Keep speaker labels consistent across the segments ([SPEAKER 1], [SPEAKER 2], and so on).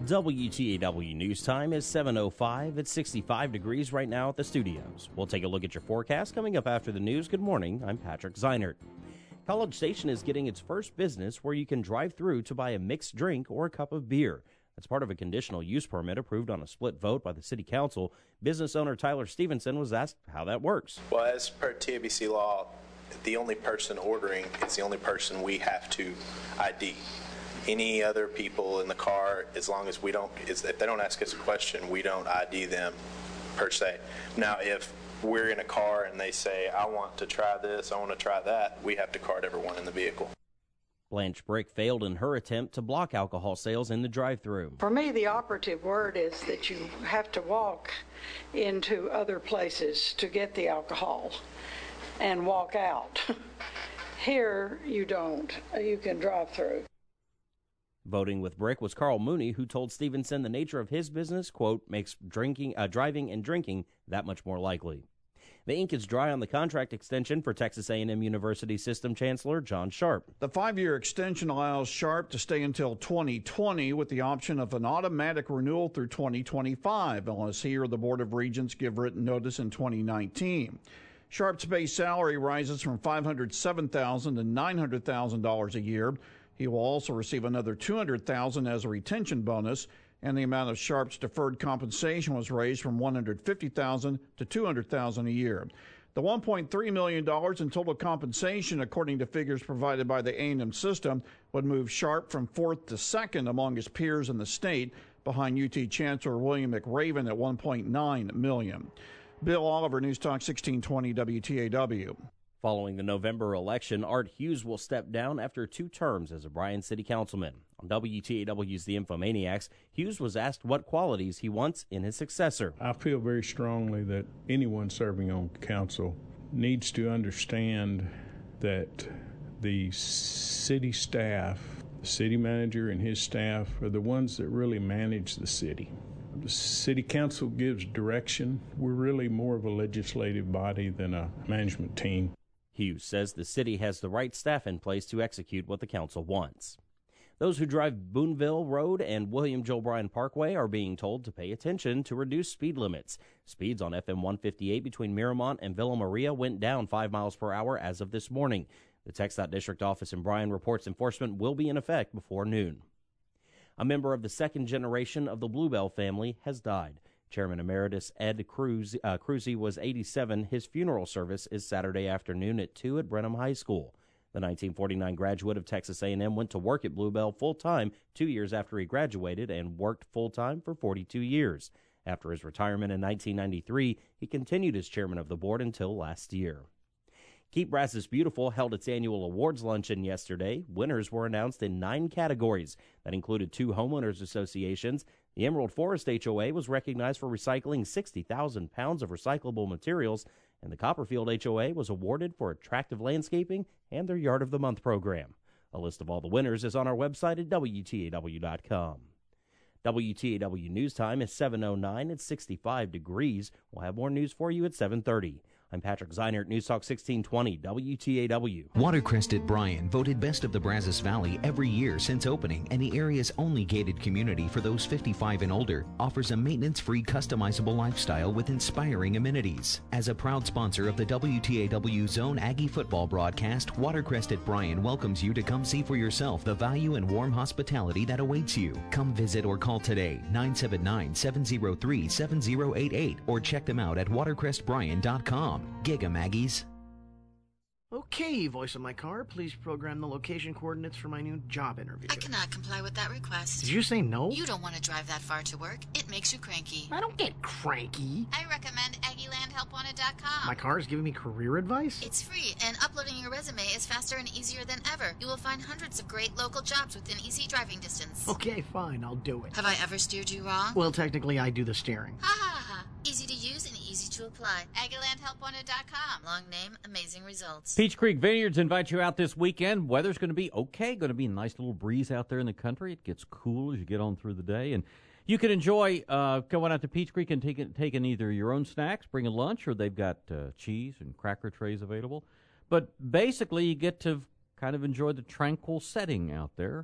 [SPEAKER 1] WTAW News Time is 7:05. It's 65 degrees right now at the studios. We'll take a look at your forecast coming up after the news. Good morning. I'm Patrick Zeinert. College Station is getting its first business where you can drive through to buy a mixed drink or a cup of beer. That's part of a conditional use permit approved on a split vote by the City Council. Business owner Tyler Stevenson was asked how that works.
[SPEAKER 2] Well, as per TABC law, the only person ordering is the only person we have to ID. Any other people in the car, as long as if they don't ask us a question, we don't ID them per se. Now, if we're in a car and they say, I want to try this, I want to try that, we have to card everyone in the vehicle.
[SPEAKER 1] Blanche Brick failed in her attempt to block alcohol sales in the drive-thru.
[SPEAKER 3] For me, the operative word is that you have to walk into other places to get the alcohol and walk out. Here, you don't. You can drive through.
[SPEAKER 1] Voting with Brick was Carl Mooney, who told Stevenson the nature of his business, quote, makes driving and drinking that much more likely. The ink is dry on the contract extension for Texas A&M University System Chancellor John Sharp.
[SPEAKER 4] The 5-year extension allows Sharp to stay until 2020 with the option of an automatic renewal through 2025, unless he or the Board of Regents give written notice in 2019. Sharp's base salary rises from $507,000 to $900,000 a year. He will also receive another $200,000 as a retention bonus, and the amount of Sharp's deferred compensation was raised from $150,000 to $200,000 a year. The $1.3 million in total compensation, according to figures provided by the A&M system, would move Sharp from 4th to 2nd among his peers in the state, behind UT Chancellor William McRaven at $1.9 million. Bill Oliver, News Talk 1620 WTAW.
[SPEAKER 1] Following the November election, Art Hughes will step down after 2 terms as a Bryan City Councilman. On WTAW's The Infomaniacs, Hughes was asked what qualities he wants in his successor.
[SPEAKER 5] I feel very strongly that anyone serving on council needs to understand that the city staff, the city manager and his staff, are the ones that really manage the city. The city council gives direction. We're really more of a legislative body than a management team.
[SPEAKER 1] Hughes says the city has the right staff in place to execute what the council wants. Those who drive Boonville Road and William Joel Bryan Parkway are being told to pay attention to reduce speed limits. Speeds on FM 158 between Miramont and Villa Maria went down 5 miles per hour as of this morning. The TxDOT District Office in Bryan reports enforcement will be in effect before noon. A member of the second generation of the Bluebell family has died. Chairman Emeritus Ed Cruzy was 87. His funeral service is Saturday afternoon at 2 at Brenham High School. The 1949 graduate of Texas A&M went to work at Bluebell full-time 2 years after he graduated and worked full-time for 42 years. After his retirement in 1993, he continued as chairman of the board until last year. Keep Brazos Beautiful held its annual awards luncheon yesterday. Winners were announced in 9 categories. That included 2 homeowners associations. The Emerald Forest HOA was recognized for recycling 60,000 pounds of recyclable materials, and the Copperfield HOA was awarded for attractive landscaping and their Yard of the Month program. A list of all the winners is on our website at WTAW.com. WTAW News Time is 7:09. It's 65 degrees. We'll have more news for you at 7:30. I'm Patrick Zeinert, News Talk 1620, WTAW.
[SPEAKER 6] Watercrest at Bryan, voted best of the Brazos Valley every year since opening, and the area's only gated community for those 55 and older, offers a maintenance-free, customizable lifestyle with inspiring amenities. As a proud sponsor of the WTAW Zone Aggie football broadcast, Watercrest at Bryan welcomes you to come see for yourself the value and warm hospitality that awaits you. Come visit or call today, 979-703-7088, or check them out at watercrestbryan.com. Giga Maggies.
[SPEAKER 7] Okay, voice of my car, please program the location coordinates for my new job interview.
[SPEAKER 8] I cannot comply with that request.
[SPEAKER 7] Did you say no?
[SPEAKER 8] You don't want to drive that far to work. It makes you cranky.
[SPEAKER 7] I don't get cranky.
[SPEAKER 8] I recommend AggieLandHelpWanted.com.
[SPEAKER 7] My car is giving me career advice?
[SPEAKER 8] It's free, and uploading your resume is faster and easier than ever. You will find hundreds of great local jobs within easy driving distance.
[SPEAKER 7] Okay, fine, I'll do it.
[SPEAKER 8] Have I ever steered you wrong?
[SPEAKER 7] Well, technically, I do the steering.
[SPEAKER 8] Ha ha ha. Easy to use and easy to apply. AggieLandHelpWanted.com. Long name, amazing results.
[SPEAKER 9] Peach Creek Vineyards invite you out this weekend. Weather's going to be okay. Going to be a nice little breeze out there in the country. It gets cool as you get on through the day. And you can enjoy going out to Peach Creek and taking either your own snacks, bring a lunch, or they've got cheese and cracker trays available. But basically, you get to kind of enjoy the tranquil setting out there.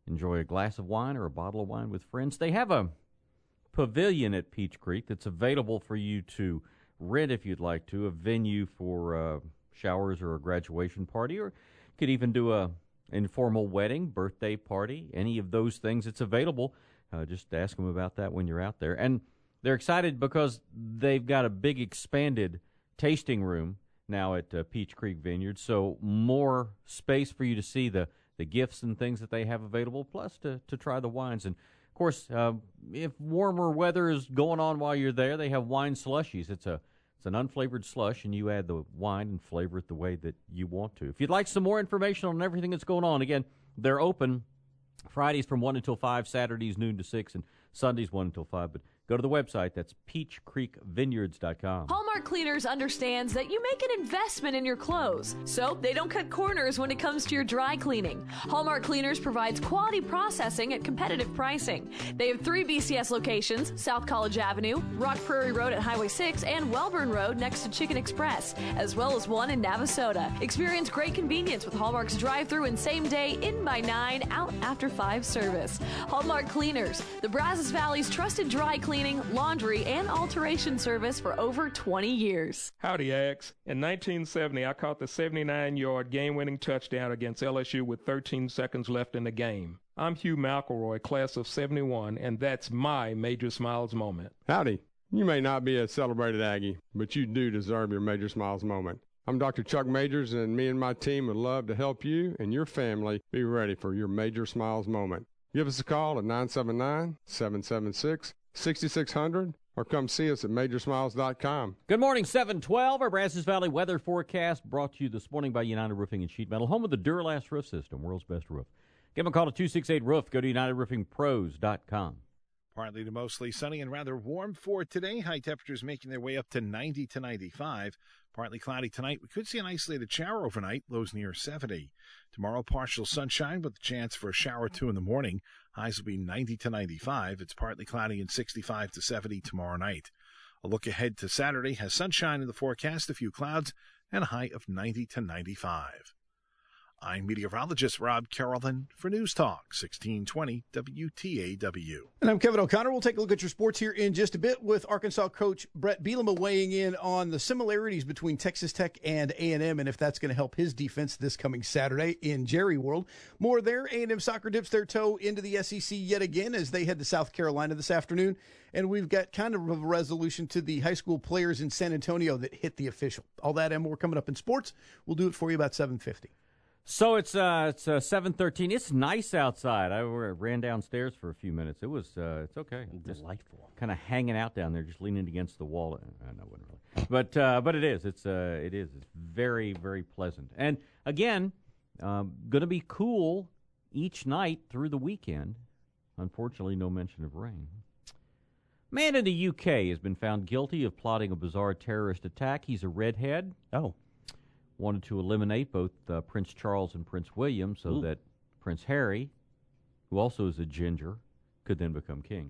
[SPEAKER 9] enjoy a glass of wine or a bottle of wine with friends. They have a pavilion at Peach Creek that's available for you to rent if you'd like to, a venue for showers or a graduation party, or you could even do a informal wedding, birthday party, any of those things. It's available. Just ask them about that when you're out there. And they're excited because they've got a big expanded tasting room now at Peach Creek Vineyard, so more space for you to see the gifts and things that they have available, plus to try the wines. And, of course, if warmer weather is going on while you're there, they have wine slushies. It's an unflavored slush, and you add the wine and flavor it the way that you want to. If you'd like some more information on everything that's going on, again, they're open Fridays from 1 until 5, Saturdays noon to 6, and Sundays 1 until 5. But go to the website. That's peachcreekvineyards.com.
[SPEAKER 10] Hallmark Cleaners understands that you make an investment in your clothes, so they don't cut corners when it comes to your dry cleaning. Hallmark Cleaners provides quality processing at competitive pricing. They have 3 BCS locations: South College Avenue, Rock Prairie Road at Highway 6, and Welborn Road next to Chicken Express, as well as one in Navasota. Experience great convenience with Hallmark's drive-through and same-day in by 9, out after 5 service. Hallmark Cleaners, the Brazos Valley's trusted dry cleaning, laundry, and alteration service for over 20 years.
[SPEAKER 11] Howdy, Ags. In 1970, I caught the 79-yard game-winning touchdown against LSU with 13 seconds left in the game. I'm Hugh McElroy, class of 71, and that's my Major Smiles moment.
[SPEAKER 12] Howdy. You may not be a celebrated Aggie, but you do deserve your Major Smiles moment. I'm Dr. Chuck Majors, and me and my team would love to help you and your family be ready for your Major Smiles moment. Give us a call at 979-776-6600 or come see us at majorsmiles.com.
[SPEAKER 9] Good morning, 712. Our Brazos Valley weather forecast brought to you this morning by United Roofing and Sheet Metal, home of the Duralast roof system, world's best roof. Give them a call at 268-ROOF. Go to UnitedRoofingPros.com.
[SPEAKER 13] Partly to mostly sunny and rather warm for today. High temperatures making their way up to 90 to 95. Partly cloudy tonight. We could see an isolated shower overnight, lows near 70. Tomorrow, partial sunshine with the chance for a shower or two in the morning. Highs will be 90 to 95. It's partly cloudy and 65 to 70 tomorrow night. A look ahead to Saturday has sunshine in the forecast, a few clouds, and a high of 90 to 95. I'm meteorologist Rob Carrollton for News Talk 1620 WTAW.
[SPEAKER 14] And I'm Kevin O'Connor. We'll take a look at your sports here in just a bit with Arkansas coach Brett Bielema weighing in on the similarities between Texas Tech and A&M and if that's going to help his defense this coming Saturday in Jerry World. More there. A&M soccer dips their toe into the SEC yet again as they head to South Carolina this afternoon. And we've got kind of a resolution to the high school players in San Antonio that hit the official. All that and more coming up in sports. We'll do it for you about 7:50.
[SPEAKER 9] So it's 7:13. It's nice outside. I ran downstairs for a few minutes. It's okay.
[SPEAKER 1] Delightful.
[SPEAKER 9] Kind of hanging out down there, just leaning against the wall. No, it wasn't really. But it is. It's very, very pleasant. And again, going to be cool each night through the weekend. Unfortunately, no mention of rain. Man in the UK has been found guilty of plotting a bizarre terrorist attack. He's a redhead.
[SPEAKER 1] Oh.
[SPEAKER 9] Wanted to eliminate both Prince Charles and Prince William so that Prince Harry, who also is a ginger, could then become king.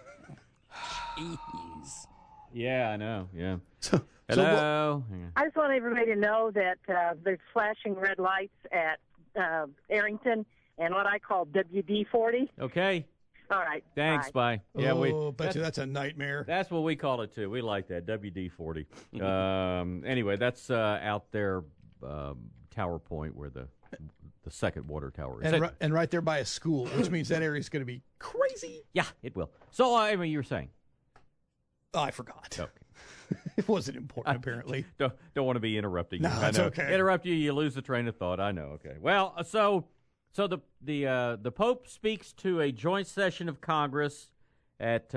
[SPEAKER 1] Jeez.
[SPEAKER 9] Yeah, I know. Yeah.
[SPEAKER 15] Hello. I just want everybody to know that there's flashing red lights at Arrington and what I call WD-40.
[SPEAKER 9] Okay.
[SPEAKER 15] All right.
[SPEAKER 9] Thanks. Bye. Yeah,
[SPEAKER 14] bet you that's a nightmare.
[SPEAKER 9] That's what we call it too. We like that WD-40. Anyway, that's out there, Tower Point, where the second water tower is.
[SPEAKER 14] And right there by a school, which means that area is going to be crazy.
[SPEAKER 9] Yeah, it will. So, I mean, you were saying?
[SPEAKER 14] Oh, I forgot.
[SPEAKER 9] Okay.
[SPEAKER 14] It wasn't important, apparently.
[SPEAKER 9] Don't want to be interrupting you.
[SPEAKER 14] No, it's okay.
[SPEAKER 9] Interrupt you, you lose the train of thought. I know. Okay. Well, so the Pope speaks to a joint session of Congress at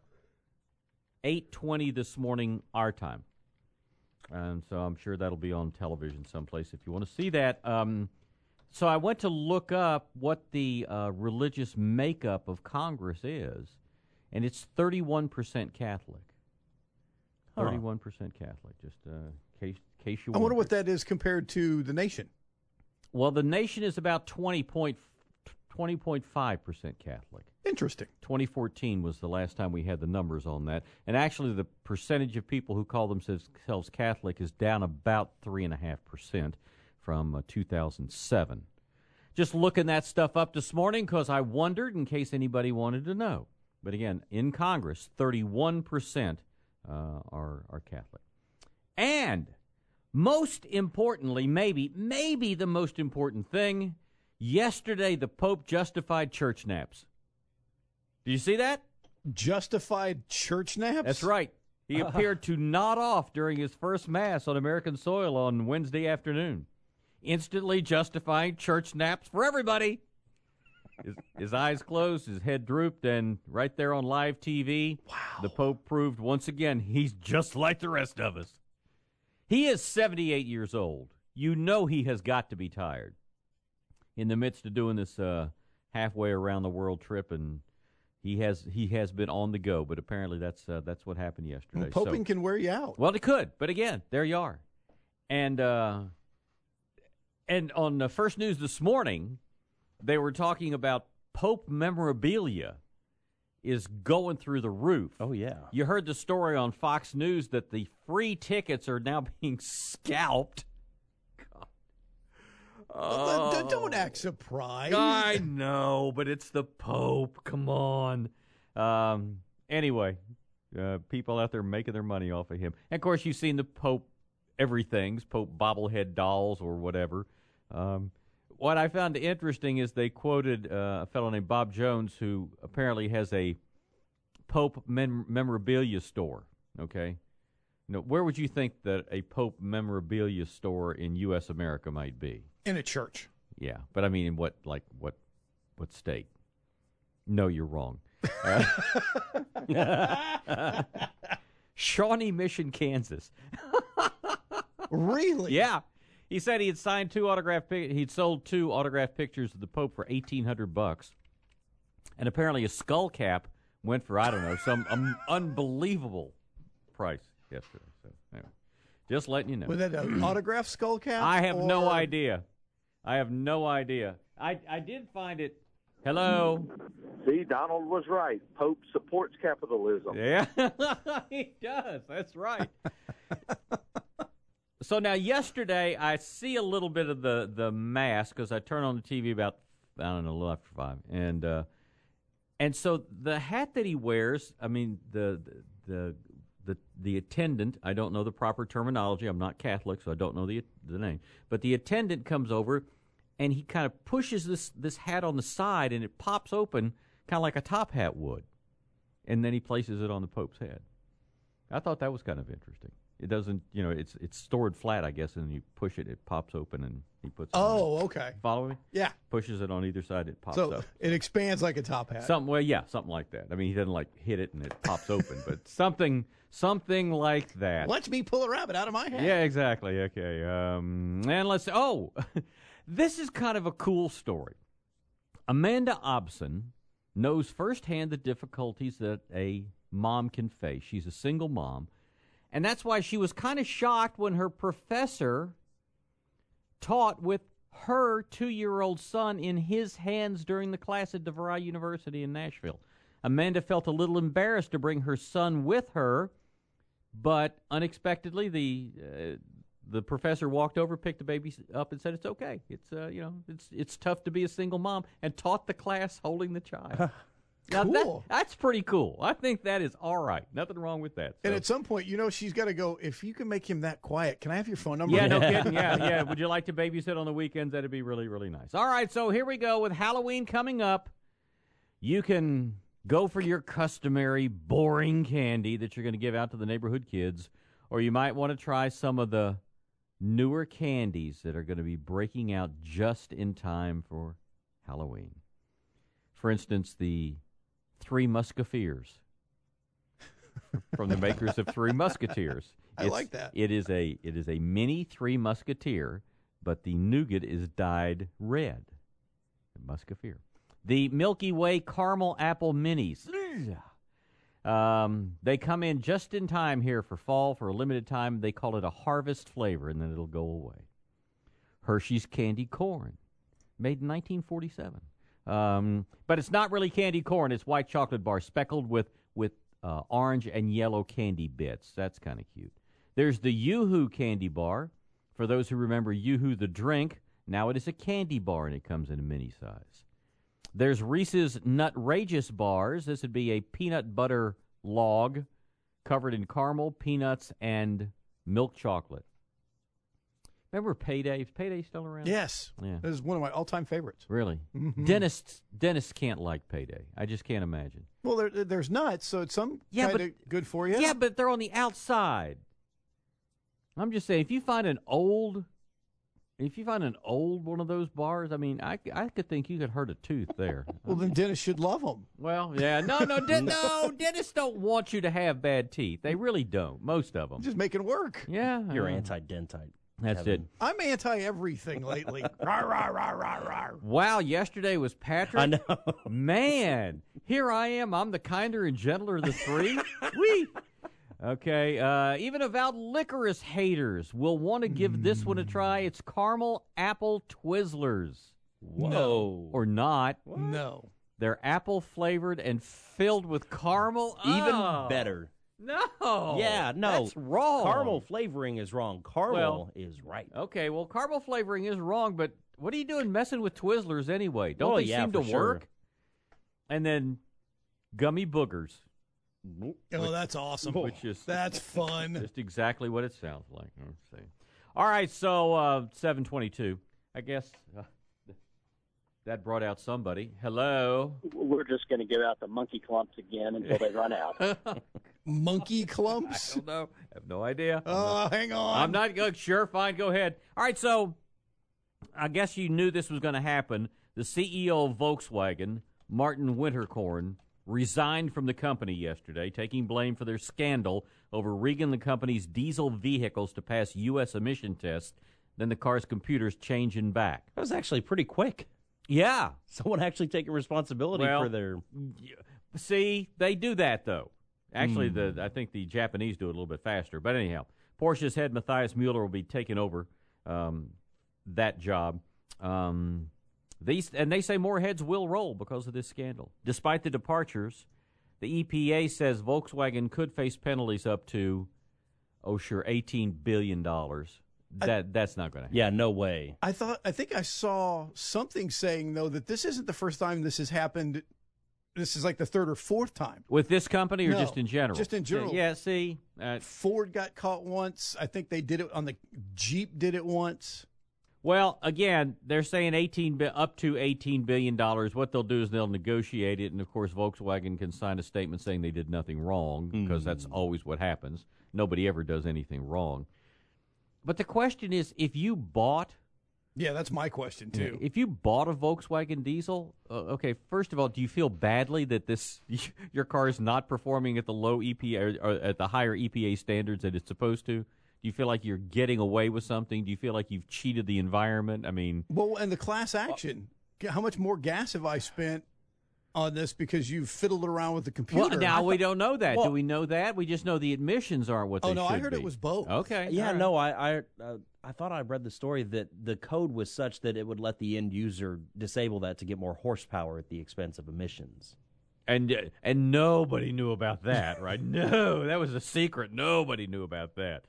[SPEAKER 9] 8:20 this morning, our time. And so I'm sure that'll be on television someplace if you want to see that. So I went to look up what the religious makeup of Congress is, and it's 31% Catholic. 31% Catholic, just in case you
[SPEAKER 14] I wonder what that is compared to the nation.
[SPEAKER 9] Well, the nation is about 20.5% Catholic.
[SPEAKER 14] Interesting.
[SPEAKER 9] 2014 was the last time we had the numbers on that. And actually, the percentage of people who call themselves Catholic is down about 3.5% from 2007. Just looking that stuff up this morning because I wondered in case anybody wanted to know. But again, in Congress, 31% are Catholic. And most importantly, maybe the most important thing, yesterday the Pope justified church naps. Did you see that?
[SPEAKER 14] Justified church naps?
[SPEAKER 9] That's right. He appeared to nod off during his first Mass on American soil on Wednesday afternoon, instantly justifying church naps for everybody. His eyes closed, his head drooped, and right there on live TV, the Pope proved once again he's just like the rest of us. He is 78 years old. You know he has got to be tired in the midst of doing this halfway around the world trip, and he has been on the go. But apparently that's what happened yesterday.
[SPEAKER 14] Well, poping can wear you out.
[SPEAKER 9] Well, it could, but again, there you are. And on the First News this morning, they were talking about Pope memorabilia is going through the roof.
[SPEAKER 1] Oh, yeah.
[SPEAKER 9] You heard the story on Fox News that the free tickets are now being scalped.
[SPEAKER 14] Well, don't act surprised.
[SPEAKER 9] I know, but it's the Pope. Come on. Anyway, people out there making their money off of him. And, of course, you've seen the Pope everythings, Pope bobblehead dolls or whatever. What I found interesting is they quoted a fellow named Bob Jones, who apparently has a Pope memorabilia store, okay? Now, where would you think that a Pope memorabilia store in U.S. America might be?
[SPEAKER 14] In a church.
[SPEAKER 9] Yeah, but I mean, in what state? No, you're wrong. Shawnee Mission, Kansas.
[SPEAKER 14] Really?
[SPEAKER 9] Yeah. He said he had signed he'd sold 2 autographed pictures of the Pope for $1,800, and apparently a skull cap went for, I don't know, some unbelievable price yesterday. So anyway, just letting you know.
[SPEAKER 14] Was that an autographed skull cap?
[SPEAKER 9] I have no idea. I did find it. Hello.
[SPEAKER 16] See, Donald was right. Pope supports capitalism.
[SPEAKER 9] Yeah, he does. That's right. So now yesterday I see a little bit of the Mass because I turn on the TV about, I don't know, a little after 5. And so the hat that he wears, I mean, the attendant, I don't know the proper terminology. I'm not Catholic, so I don't know the name. But the attendant comes over, and he kind of pushes this hat on the side, and it pops open kind of like a top hat would. And then he places it on the Pope's head. I thought that was kind of interesting. It doesn't, it's stored flat, I guess, and you push it, it pops open, and he puts it on.
[SPEAKER 14] Okay.
[SPEAKER 9] Follow me?
[SPEAKER 14] Yeah.
[SPEAKER 9] Pushes it on either side, it pops
[SPEAKER 14] so
[SPEAKER 9] up.
[SPEAKER 14] It expands like a top hat.
[SPEAKER 9] Something like that. I mean, he doesn't, hit it and it pops open, but something like that.
[SPEAKER 14] Let me pull a rabbit out of my hat.
[SPEAKER 9] Yeah, exactly. Okay. And this is kind of a cool story. Amanda Obson knows firsthand the difficulties that a mom can face. She's a single mom. And that's why she was kind of shocked when her professor taught with her 2-year-old son in his hands during the class at DeVry University in Nashville. Amanda felt a little embarrassed to bring her son with her, but unexpectedly the professor walked over, picked the baby up, and said, "It's okay. It's tough to be a single mom," and taught the class holding the child. Now,
[SPEAKER 14] cool.
[SPEAKER 9] That's pretty cool. I think that is all right. Nothing wrong with that. So.
[SPEAKER 14] And at some point, she's got to go, if you can make him that quiet, can I have your phone number?
[SPEAKER 9] Yeah, no kidding. Yeah. Would you like to babysit on the weekends? That'd be really, really nice. All right, so here we go with Halloween coming up. You can go for your customary boring candy that you're going to give out to the neighborhood kids, or you might want to try some of the newer candies that are going to be breaking out just in time for Halloween. For instance, the Three Musketeers from the makers of Three Musketeers.
[SPEAKER 14] I like that.
[SPEAKER 9] It is a mini Three Musketeer, but the nougat is dyed red. Musketeer. The Milky Way Caramel Apple Minis. They come in just in time here for fall for a limited time. They call it a harvest flavor, and then it'll go away. Hershey's Candy Corn, made in 1947. But it's not really candy corn. It's white chocolate bar speckled with orange and yellow candy bits. That's kind of cute. There's the Yoo-Hoo candy bar. For those who remember Yoo-Hoo the drink, Now it is a candy bar, and it comes in a mini size. There's Reese's Nutrageous bars. This would be a peanut butter log covered in caramel, peanuts, and milk chocolate. Remember Payday? Is Payday still around?
[SPEAKER 14] Yes.
[SPEAKER 9] Yeah.
[SPEAKER 14] This is one of my all-time favorites.
[SPEAKER 9] Really?
[SPEAKER 14] Mhm.
[SPEAKER 9] Dentists can't like Payday. I just can't imagine.
[SPEAKER 14] Well, there's nuts, so it's some kind of good for you.
[SPEAKER 9] Yeah, but they're on the outside. I'm just saying, if you find an old one of those bars, I mean, I could think you could hurt a tooth there.
[SPEAKER 14] Well, then dentists should love them.
[SPEAKER 9] Well, yeah, no, dentists don't want you to have bad teeth. They really don't. Most of them.
[SPEAKER 14] Just make it work.
[SPEAKER 9] Yeah,
[SPEAKER 1] You're anti-dentite.
[SPEAKER 9] That's
[SPEAKER 1] Kevin.
[SPEAKER 9] it.
[SPEAKER 14] I'm anti-everything lately. Rah, rah, rah, rah, rah.
[SPEAKER 9] Wow, yesterday was Patrick.
[SPEAKER 1] I know.
[SPEAKER 9] Man, here I am. I'm the kinder and gentler of the three. Whee! Okay, even avowed licorice haters will want to give this one a try. It's caramel apple Twizzlers.
[SPEAKER 1] Whoa.
[SPEAKER 9] Or not.
[SPEAKER 14] No.
[SPEAKER 9] They're apple flavored and filled with caramel.
[SPEAKER 1] Even
[SPEAKER 9] Oh.
[SPEAKER 1] better.
[SPEAKER 9] No.
[SPEAKER 1] Yeah, no.
[SPEAKER 9] That's wrong.
[SPEAKER 1] Caramel flavoring is wrong. Caramel is right.
[SPEAKER 9] Okay, well, caramel flavoring is wrong, but what are you doing messing with Twizzlers anyway? Don't
[SPEAKER 1] Oh,
[SPEAKER 9] they
[SPEAKER 1] yeah,
[SPEAKER 9] seem to
[SPEAKER 1] for sure.
[SPEAKER 9] work? And then gummy boogers.
[SPEAKER 14] Oh, that's awesome.
[SPEAKER 9] Which is
[SPEAKER 14] That's fun.
[SPEAKER 9] just exactly what it sounds like. Let's see. All right, so 7:22. I guess that brought out somebody. Hello.
[SPEAKER 17] We're just going to give out the monkey clumps again until they run out.
[SPEAKER 14] Monkey clumps?
[SPEAKER 9] I don't know. I have no idea.
[SPEAKER 14] Hang on.
[SPEAKER 9] I'm not good. Sure, fine. Go ahead. All right, so I guess you knew this was going to happen. The CEO of Volkswagen, Martin Winterkorn, resigned from the company yesterday, taking blame for their scandal over rigging the company's diesel vehicles to pass U.S. emission tests. Then the car's computers changing back.
[SPEAKER 1] That was actually pretty quick.
[SPEAKER 9] Yeah.
[SPEAKER 1] Someone actually taking responsibility for their...
[SPEAKER 9] See, they do that, though. Actually, I think the Japanese do it a little bit faster. But anyhow, Porsche's head, Matthias Mueller, will be taking over that job. They say more heads will roll because of this scandal. Despite the departures, the EPA says Volkswagen could face penalties up to, $18 billion. That's not going to happen.
[SPEAKER 1] Yeah, no way.
[SPEAKER 14] I think I saw something saying, though, that this isn't the first time this has happened. This is like the third or fourth time.
[SPEAKER 9] With this company or
[SPEAKER 14] No,
[SPEAKER 9] just in general?
[SPEAKER 14] just in general.
[SPEAKER 9] Yeah, see.
[SPEAKER 14] Ford got caught once. I think they did it on the Jeep did it once.
[SPEAKER 9] Well, again, they're saying up to $18 billion. What they'll do is they'll negotiate it, and, of course, Volkswagen can sign a statement saying they did nothing wrong, because that's always what happens. Nobody ever does anything wrong. But the question is, if you bought...
[SPEAKER 14] Yeah, that's my question, too.
[SPEAKER 9] If you bought a Volkswagen diesel, okay, first of all, do you feel badly that your car is not performing at the low EPA or at the higher EPA standards that it's supposed to? Do you feel like you're getting away with something? Do you feel like you've cheated the environment? I mean...
[SPEAKER 14] Well, and the class action. How much more gas have I spent on this because you've fiddled around with the computer?
[SPEAKER 9] Well, now we don't know that. Do we know that? We just know the admissions aren't what they should be.
[SPEAKER 14] Oh, no, I heard it was both.
[SPEAKER 9] Okay.
[SPEAKER 1] Yeah,
[SPEAKER 9] all right.
[SPEAKER 1] no, I thought I read the story that the code was such that it would let the end user disable that to get more horsepower at the expense of emissions.
[SPEAKER 9] And nobody knew about that, right? No, that was a secret. Nobody knew about that.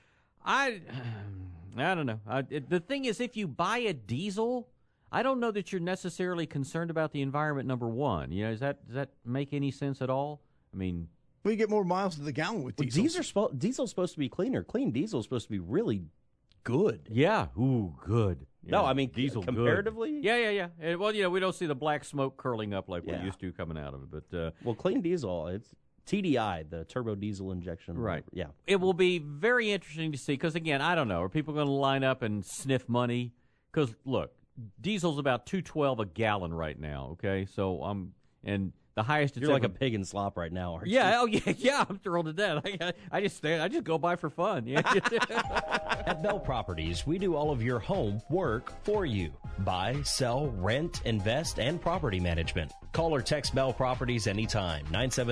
[SPEAKER 9] I don't know. The thing is, if you buy a diesel, I don't know that you're necessarily concerned about the environment, number one. You know, does that make any sense at all? I mean...
[SPEAKER 14] We get more miles to the gallon with diesel.
[SPEAKER 1] Diesel's supposed to be cleaner. Clean diesel is supposed to be really good.
[SPEAKER 9] Yeah. Ooh, good. Yeah.
[SPEAKER 1] No, I mean,
[SPEAKER 9] diesel
[SPEAKER 1] comparatively?
[SPEAKER 9] Good. Yeah. And, well, we don't see the black smoke curling up like we used to coming out of it. But
[SPEAKER 1] well, clean diesel, it's TDI, the turbo diesel injection.
[SPEAKER 9] Right.
[SPEAKER 1] Yeah.
[SPEAKER 9] It will be very interesting to see because, again, I don't know. Are people going to line up and sniff money? Because, look, diesel's about $2.12 a gallon right now, okay? So, and the highest it's
[SPEAKER 1] You're like
[SPEAKER 9] ever...
[SPEAKER 1] a pig in slop right now, aren't you?
[SPEAKER 9] Yeah, I'm thrilled to death. I just go by for fun. Yeah.
[SPEAKER 18] At Bell Properties, we do all of your home work for you. Buy, sell, rent, invest, and property management. Call or text Bell Properties anytime,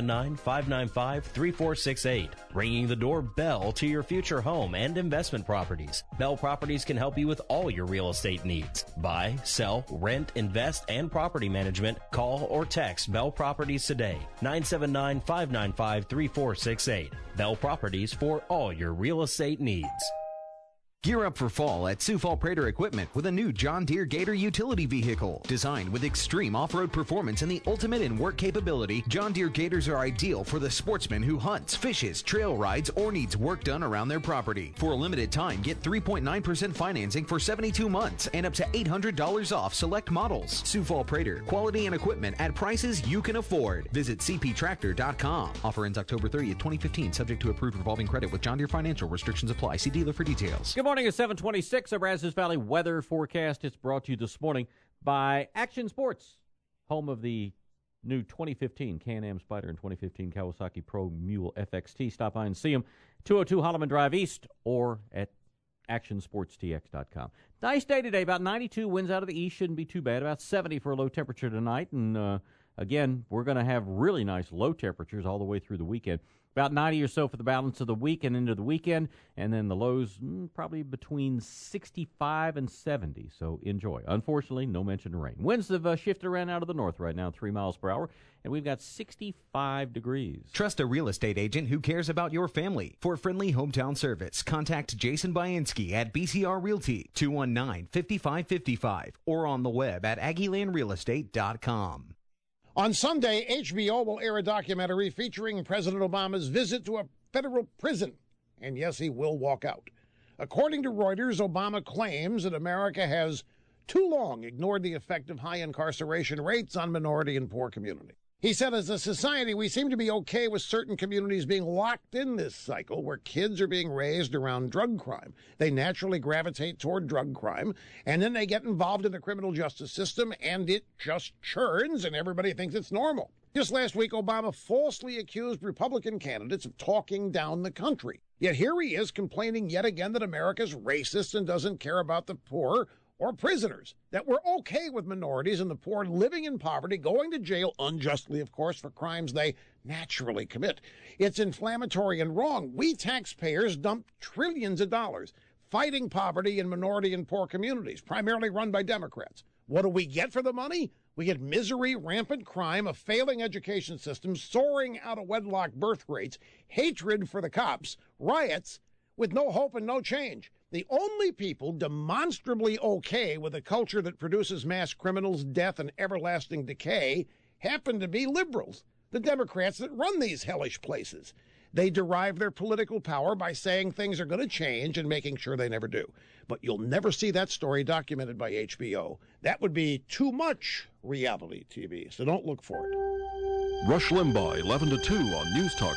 [SPEAKER 18] 979-595-3468. Ringing the doorbell to your future home and investment properties. Bell Properties can help you with all your real estate needs. Buy, sell, rent, invest, and property management. Call or text Bell Properties today, 979-595-3468. Bell Properties for all your real estate needs.
[SPEAKER 6] Gear up for fall at Sioux Falls Prater Equipment with a new John Deere Gator utility vehicle. Designed with extreme off-road performance and the ultimate in work capability, John Deere Gators are ideal for the sportsman who hunts, fishes, trail rides, or needs work done around their property. For a limited time, get 3.9% financing for 72 months and up to $800 off select models. Sioux Falls Prater, quality and equipment at prices you can afford. Visit cptractor.com. Offer ends October 30th, 2015, subject to approved revolving credit with John Deere Financial. Restrictions apply. See dealer for details.
[SPEAKER 9] Good morning at 7:26. A Brazos Valley weather forecast. It's brought to you this morning by Action Sports, home of the new 2015 Can-Am Spyder and 2015 Kawasaki Pro Mule FXT. Stop by and see them. 202 Holloman Drive East or at actionsportstx.com. Nice day today. About 92. Winds out of the east. Shouldn't be too bad. About 70 for a low temperature tonight. And again, we're going to have really nice low temperatures all the way through the weekend. About 90 or so for the balance of the week and into the weekend. And then the lows probably between 65 and 70. So enjoy. Unfortunately, no mention of rain. Winds have shifted around out of the north right now, 3 miles per hour. And we've got 65 degrees.
[SPEAKER 6] Trust a real estate agent who cares about your family. For friendly hometown service, contact Jason Bainski at BCR Realty, 219-5555, or on the web at AggieLandRealEstate.com.
[SPEAKER 19] On Sunday, HBO will air a documentary featuring President Obama's visit to a federal prison. And yes, he will walk out. According to Reuters, Obama claims that America has too long ignored the effect of high incarceration rates on minority and poor communities. He said, as a society, we seem to be okay with certain communities being locked in this cycle where kids are being raised around drug crime. They naturally gravitate toward drug crime, and then they get involved in the criminal justice system, and it just churns, and everybody thinks it's normal. Just last week, Obama falsely accused Republican candidates of talking down the country. Yet here he is complaining yet again that America's racist and doesn't care about the poor or prisoners, that we're okay with minorities and the poor living in poverty, going to jail, unjustly, of course, for crimes they naturally commit. It's inflammatory and wrong. We taxpayers dump trillions of dollars fighting poverty in minority and poor communities, primarily run by Democrats. What do we get for the money? We get misery, rampant crime, a failing education system, soaring out of wedlock birth rates, hatred for the cops, riots, with no hope and no change. The only people demonstrably okay with a culture that produces mass criminals, death, and everlasting decay happen to be liberals, the Democrats that run these hellish places. They derive their political power by saying things are going to change and making sure they never do. But you'll never see that story documented by HBO. That would be too much reality TV, so don't look for it.
[SPEAKER 20] Rush Limbaugh, 11 to 2 on News Talk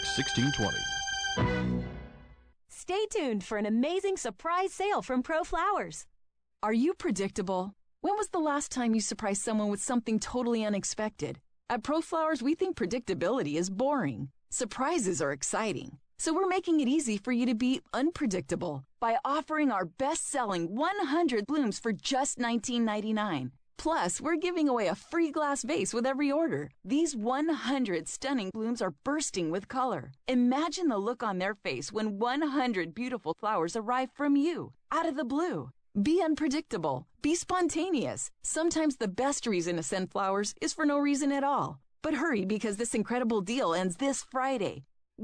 [SPEAKER 20] 1620.
[SPEAKER 21] Stay tuned for an amazing surprise sale from Pro Flowers. Are you predictable? When was the last time you surprised someone with something totally unexpected? At Pro Flowers, we think predictability is boring. Surprises are exciting. So we're making it easy for you to be unpredictable by offering our best-selling 100 blooms for just $19.99. Plus, we're giving away a free glass vase with every order. These 100 stunning blooms are bursting with color. Imagine the look on their face when 100 beautiful flowers arrive from you, out of the blue. Be unpredictable. Be spontaneous. Sometimes the best reason to send flowers is for no reason at all. But hurry, because this incredible deal ends this Friday.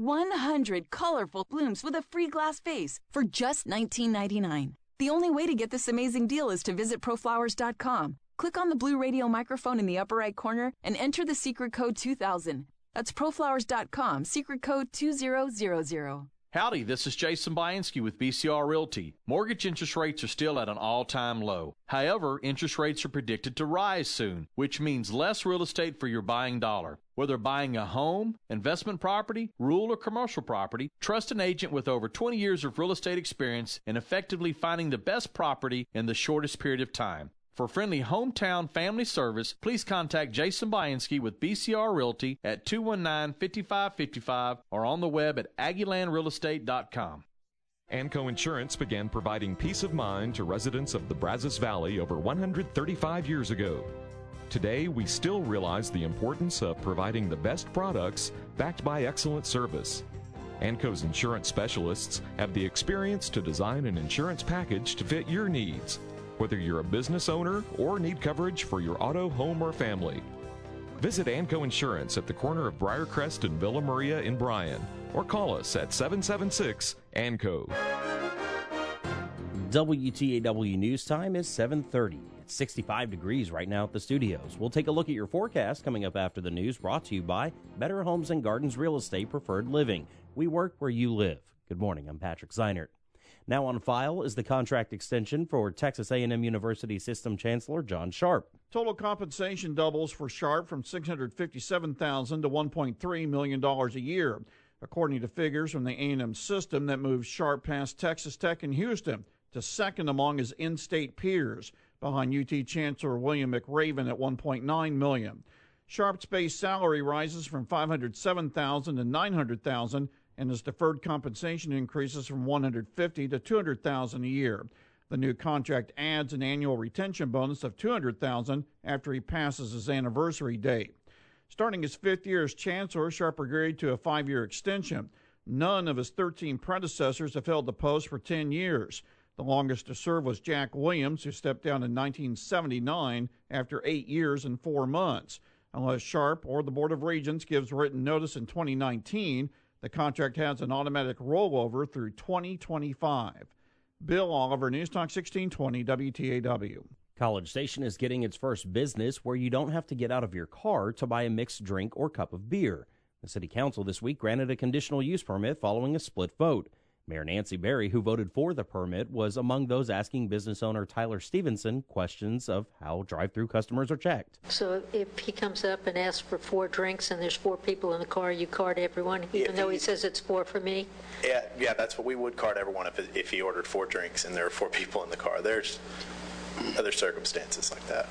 [SPEAKER 21] 100 colorful blooms with a free glass vase for just $19.99. The only way to get this amazing deal is to visit proflowers.com. Click on the blue radio microphone in the upper right corner and enter the secret code 2000. That's proflowers.com, secret code 2000.
[SPEAKER 22] Howdy, this is Jason Bainski with BCR Realty. Mortgage interest rates are still at an all-time low. However, interest rates are predicted to rise soon, which means less real estate for your buying dollar. Whether buying a home, investment property, rural or commercial property, trust an agent with over 20 years of real estate experience in effectively finding the best property in the shortest period of time. For friendly hometown family service, please contact Jason Bainski with BCR Realty at 219-5555 or on the web at AggieLandRealEstate.com.
[SPEAKER 23] Anco Insurance began providing peace of mind to residents of the Brazos Valley over 135 years ago. Today, we still realize the importance of providing the best products backed by excellent service. Anco's insurance specialists have the experience to design an insurance package to fit your needs, whether you're a business owner or need coverage for your auto, home, or family. Visit Anco Insurance at the corner of Briarcrest and Villa Maria in Bryan, or call us at 776-ANCO.
[SPEAKER 1] WTAW News Time is 7:30. It's 65 degrees right now at the studios. We'll take a look at your forecast coming up after the news, brought to you by Better Homes and Gardens Real Estate Preferred Living. We work where you live. Good morning, I'm Patrick Zeinert. Now on file is the contract extension for Texas A&M University System Chancellor John Sharp.
[SPEAKER 2] Total compensation doubles for Sharp from $657,000 to $1.3 million a year, according to figures from the A&M system that moves Sharp past Texas Tech and Houston to second among his in-state peers, behind UT Chancellor William McRaven at $1.9 million. Sharp's base salary rises from $507,000 to $900,000, and his deferred compensation increases from $150,000 to $200,000 a year. The new contract adds an annual retention bonus of $200,000 after he passes his anniversary date. Starting his fifth year as chancellor, Sharp agreed to a 5-year extension. None of his 13 predecessors have held the post for 10 years. The longest to serve was Jack Williams, who stepped down in 1979 after 8 years and 4 months. Unless Sharp or the Board of Regents gives written notice in 2019, the contract has an automatic rollover through 2025. Bill Oliver, News Talk 1620 WTAW.
[SPEAKER 1] College Station is getting its first business where you don't have to get out of your car to buy a mixed drink or cup of beer. The City Council this week granted a conditional use permit following a split vote. Mayor Nancy Berry, who voted for the permit, was among those asking business owner Tyler Stevenson questions of how drive-through customers are checked.
[SPEAKER 3] So if he comes up and asks for 4 drinks and there's 4 people in the car, you card everyone, even though he says it's 4 for me?
[SPEAKER 4] Yeah, that's what we would card everyone if he ordered 4 drinks and there are 4 people in the car. There's other circumstances like that.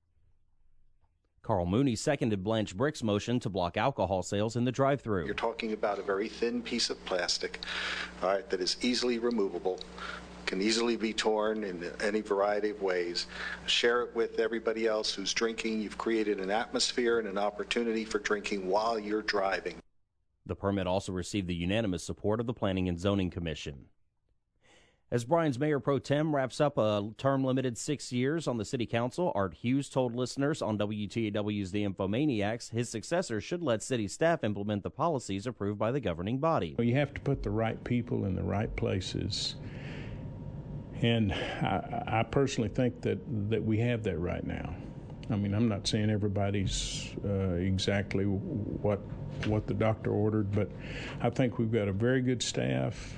[SPEAKER 1] Carl Mooney seconded Blanche Brick's motion to block alcohol sales in the drive-thru.
[SPEAKER 24] You're talking about a very thin piece of plastic, all right, that is easily removable, can easily be torn in any variety of ways. Share it with everybody else who's drinking. You've created an atmosphere and an opportunity for drinking while you're driving.
[SPEAKER 1] The permit also received the unanimous support of the Planning and Zoning Commission. As Bryan's Mayor Pro Tem wraps up a term-limited 6 years on the City Council, Art Hughes told listeners on WTAW's The Infomaniacs his successor should let city staff implement the policies approved by the governing body.
[SPEAKER 5] You have to put the right people in the right places. And I personally think that we have that right now. I mean, I'm not saying everybody's exactly what the doctor ordered, but I think we've got a very good staff.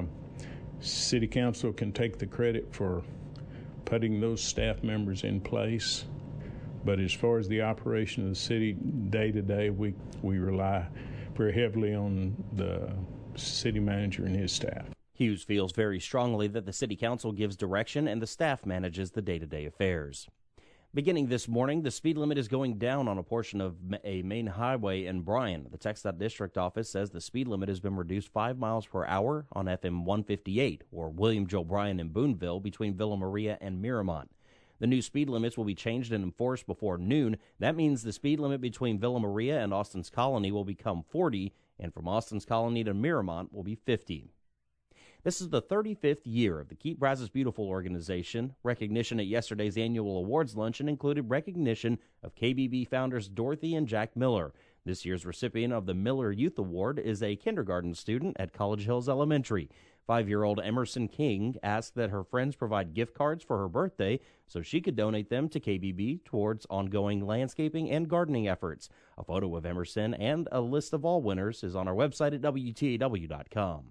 [SPEAKER 5] City Council can take the credit for putting those staff members in place. But as far as the operation of the city day to day, we rely very heavily on the city manager and his staff.
[SPEAKER 1] Hughes feels very strongly that the City Council gives direction and the staff manages the day-to-day affairs. Beginning this morning, the speed limit is going down on a portion of a main highway in Bryan. The TxDOT District Office says the speed limit has been reduced 5 miles per hour on FM 158, or William Joe Bryan in Boonville, between Villa Maria and Miramont. The new speed limits will be changed and enforced before noon. That means the speed limit between Villa Maria and Austin's Colony will become 40, and from Austin's Colony to Miramont will be 50. This is the 35th year of the Keep Brazos Beautiful organization. Recognition at yesterday's annual awards luncheon included recognition of KBB founders Dorothy and Jack Miller. This year's recipient of the Miller Youth Award is a kindergarten student at College Hills Elementary. 5-year-old Emerson King asked that her friends provide gift cards for her birthday so she could donate them to KBB towards ongoing landscaping and gardening efforts. A photo of Emerson and a list of all winners is on our website at WTAW.com.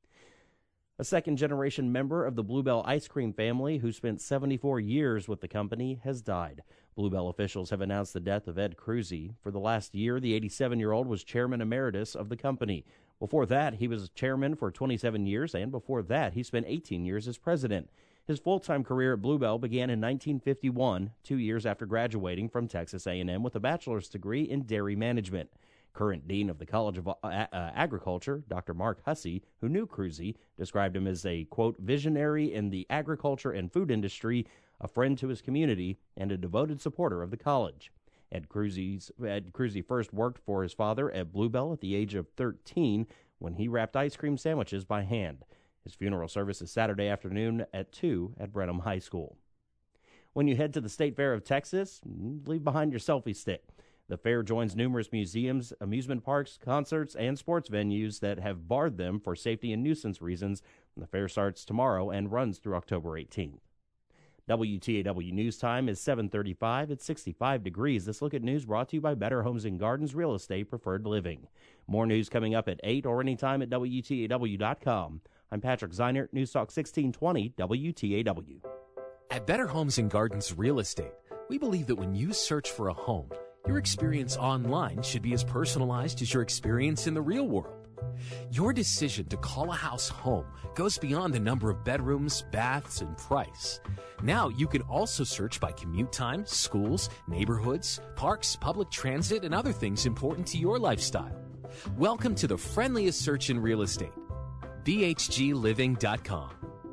[SPEAKER 1] A second-generation member of the Bluebell ice cream family who spent 74 years with the company has died. Bluebell officials have announced the death of Ed Cruzy. For the last year, the 87-year-old was chairman emeritus of the company. Before that, he was chairman for 27 years, and before that, he spent 18 years as president. His full-time career at Bluebell began in 1951, 2 years after graduating from Texas A&M with a bachelor's degree in dairy management. Current dean of the College of Agriculture, Dr. Mark Hussey, who knew Cruzy, described him as a, quote, visionary in the agriculture and food industry, a friend to his community, and a devoted supporter of the college. Ed Cruzy first worked for his father at Bluebell at the age of 13 when he wrapped ice cream sandwiches by hand. His funeral service is Saturday afternoon at 2 at Brenham High School. When you head to the State Fair of Texas, leave behind your selfie stick. The fair joins numerous museums, amusement parks, concerts, and sports venues that have barred them for safety and nuisance reasons. The fair starts tomorrow and runs through October 18th. WTAW News Time is 7:35. It's 65 degrees. This look at news brought to you by Better Homes and Gardens Real Estate Preferred Living. More news coming up at 8 or anytime at WTAW.com. I'm Patrick Zeinert, News Talk 1620 WTAW.
[SPEAKER 7] At Better Homes and Gardens Real Estate, we believe that when you search for a home, your experience online should be as personalized as your experience in the real world. Your decision to call a house home goes beyond the number of bedrooms, baths, and price. Now you can also search by commute time, schools, neighborhoods, parks, public transit, and other things important to your lifestyle. Welcome to the friendliest search in real estate. BHGLiving.com.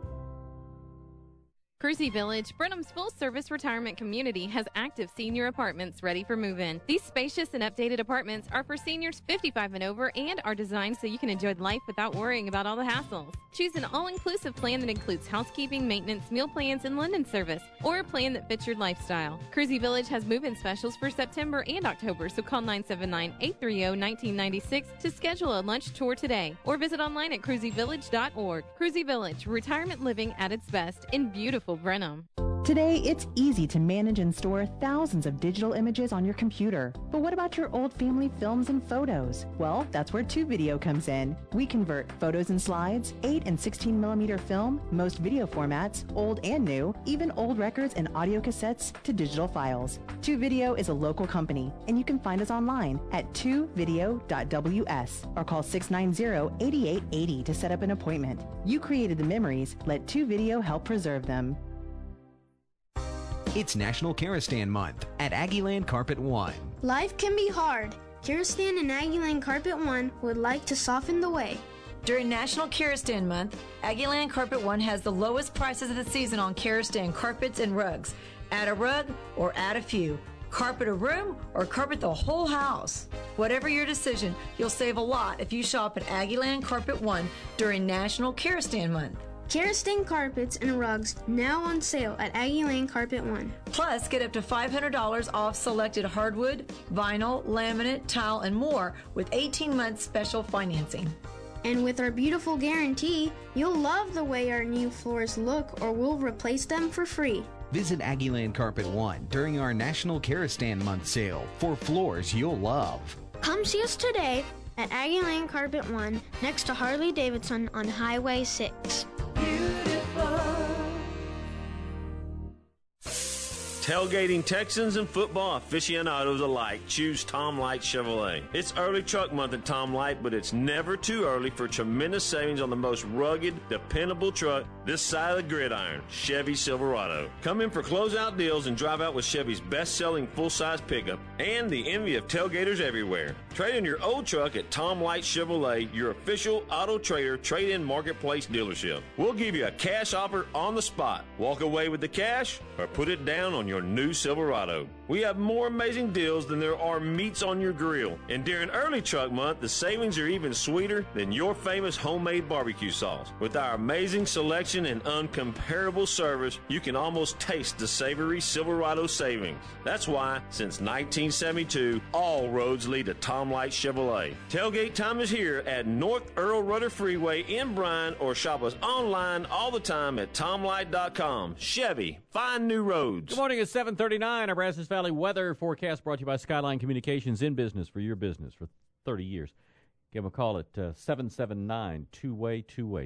[SPEAKER 8] Cruzy Village, Brenham's full-service retirement community, has active senior apartments ready for move-in. These spacious and updated apartments are for seniors 55 and over and are designed so you can enjoy life without worrying about all the hassles. Choose an all-inclusive plan that includes housekeeping, maintenance, meal plans, and linen service, or a plan that fits your lifestyle. Cruzy Village has move-in specials for September and October, so call 979-830-1996 to schedule a lunch tour today, or visit online at cruzyvillage.org. Cruzy Village, retirement living at its best in beautiful Brenham.
[SPEAKER 10] Today, it's easy to manage and store thousands of digital images on your computer. But what about your old family films and photos? Well, that's where TuVideo comes in. We convert photos and slides, 8 and 16 millimeter film, most video formats, old and new, even old records and audio cassettes to digital files. TuVideo is a local company, and you can find us online at tuvideo.ws or call 690-8880 to set up an appointment. You created the memories. Let TuVideo help preserve them.
[SPEAKER 6] It's National Karastan Month at Aggieland Carpet One.
[SPEAKER 11] Life can be hard. Karastan and Aggieland Carpet One would like to soften the way.
[SPEAKER 25] During National Karastan Month, Aggieland Carpet One has the lowest prices of the season on Karastan carpets and rugs. Add a rug or add a few. Carpet a room or carpet the whole house. Whatever your decision, you'll save a lot if you shop at Aggieland Carpet One during National Karastan Month.
[SPEAKER 11] Karastan carpets and rugs now on sale at Aggieland Carpet One.
[SPEAKER 25] Plus, get up to $500 off selected hardwood, vinyl, laminate, tile, and more with 18 months special financing.
[SPEAKER 11] And with our beautiful guarantee, you'll love the way our new floors look or we'll replace them for free.
[SPEAKER 6] Visit Aggieland Carpet One during our National Karastan Month sale for floors you'll love.
[SPEAKER 11] Come see us today at Aggieland Carpet One next to Harley Davidson on Highway 6.
[SPEAKER 26] Tailgating Texans and football aficionados alike, choose Tom Light Chevrolet. It's early truck month at Tom Light, but it's never too early for tremendous savings on the most rugged, dependable truck this side of the gridiron, Chevy Silverado. Come in for closeout deals and drive out with Chevy's best-selling full-size pickup and the envy of tailgaters everywhere. Trade in your old truck at Tom Light Chevrolet, your official Auto Trader trade-in marketplace dealership. We'll give you a cash offer on the spot. Walk away with the cash or put it down on your new Silverado. We have more amazing deals than there are meats on your grill. And during early truck month, the savings are even sweeter than your famous homemade barbecue sauce. With our amazing selection and uncomparable service, you can almost taste the savory Silverado savings. That's why, since 1972, all roads lead to Tom Light Chevrolet. Tailgate time is here at North Earl Rudder Freeway in Bryan, or shop us online all the time at tomlight.com. Chevy, find new roads.
[SPEAKER 9] Good morning, it's 7:39. Our Brazos Valley weather forecast brought to you by Skyline Communications, in business for your business for 30 years. Give them a call at 779 two-way,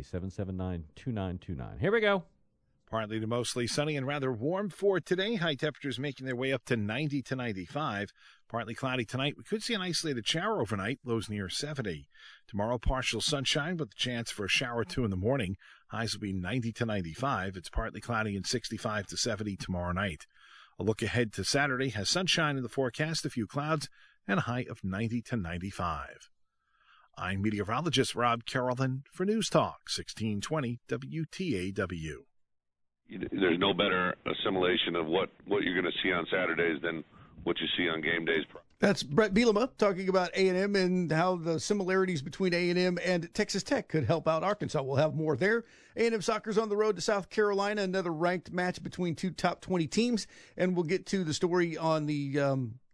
[SPEAKER 9] 779-2929. Here we go.
[SPEAKER 13] Partly to mostly sunny and rather warm for today. High temperatures making their way up to 90 to 95. Partly cloudy tonight. We could see an isolated shower overnight, lows near 70. Tomorrow, partial sunshine with a chance for a shower or two in the morning. Highs will be 90 to 95. It's partly cloudy and 65 to 70 tomorrow night. A look ahead to Saturday has sunshine in the forecast, a few clouds, and a high of 90 to 95. I'm meteorologist Rob Carrollton for News Talk 1620 WTAW.
[SPEAKER 27] There's no better assimilation of what you're going to see on Saturdays than what you see on game days.
[SPEAKER 14] That's Brett Bielema talking about A&M and how the similarities between A&M and Texas Tech could help out Arkansas. We'll have more there. A&M soccer's on the road to South Carolina, another ranked match between two top 20 teams, and we'll get to the story on the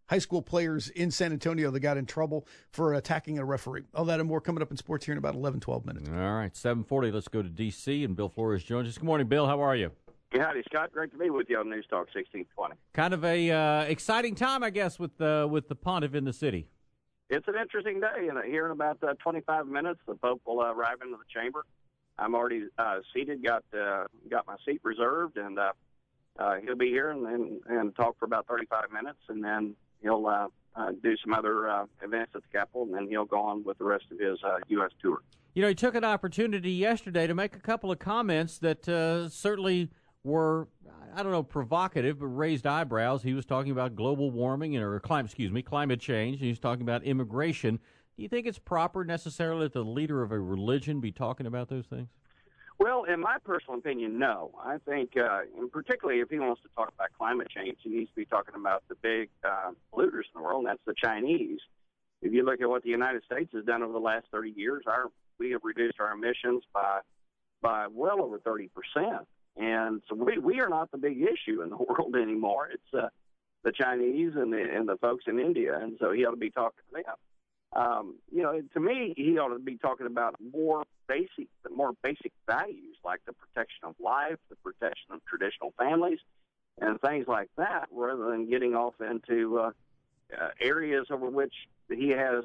[SPEAKER 14] high school players in San Antonio that got in trouble for attacking a referee. All that and more coming up in sports here in about 11, 12 minutes.
[SPEAKER 9] All right, 7:40. Let's go to D.C. and Bill Flores joins us. Good morning, Bill. How are you?
[SPEAKER 12] Howdy, Scott. Great to be with you on News Talk 1620.
[SPEAKER 9] Kind of a exciting time, I guess, with the pontiff in the city.
[SPEAKER 12] It's an interesting day, and here in about 25 minutes, the Pope will arrive into the chamber. I'm already seated, got my seat reserved, and he'll be here and talk for about 35 minutes, and then he'll do some other events at the Capitol, and then he'll go on with the rest of his U.S. tour.
[SPEAKER 9] You know, he took an opportunity yesterday to make a couple of comments that certainly were, I don't know, provocative, but raised eyebrows. He was talking about global warming or climate change. And he was talking about immigration. Do you think it's proper necessarily that the leader of a religion be talking about those things?
[SPEAKER 12] Well, in my personal opinion, no. I think, and particularly if he wants to talk about climate change, he needs to be talking about the big polluters in the world, and that's the Chinese. If you look at what the United States has done over the last 30 years, we have reduced our emissions by well over 30%. And so we are not the big issue in the world anymore. It's the Chinese and the folks in India, and so he ought to be talking to them. To me, he ought to be talking about more basic values like the protection of life, the protection of traditional families, and things like that, rather than getting off into areas over which he has,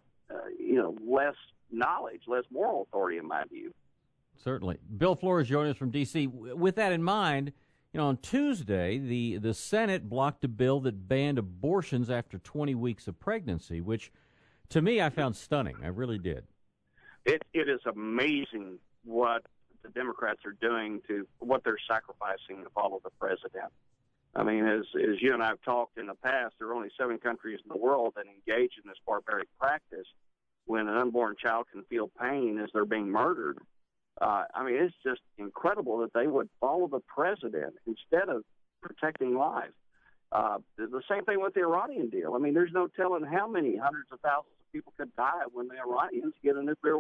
[SPEAKER 12] less knowledge, less moral authority, in my view.
[SPEAKER 9] Certainly. Bill Flores joining us from D.C. With that in mind, on Tuesday, the Senate blocked a bill that banned abortions after 20 weeks of pregnancy, which, to me, I found stunning. I really did.
[SPEAKER 12] It is amazing what the Democrats are doing to what they're sacrificing to follow the president. I mean, as you and I have talked in the past, there are only 7 countries in the world that engage in this barbaric practice when an unborn child can feel pain as they're being murdered. It's just incredible that they would follow the president instead of protecting life. The same thing with the Iranian deal. I mean, there's no telling how many hundreds of thousands of people could die when the Iranians get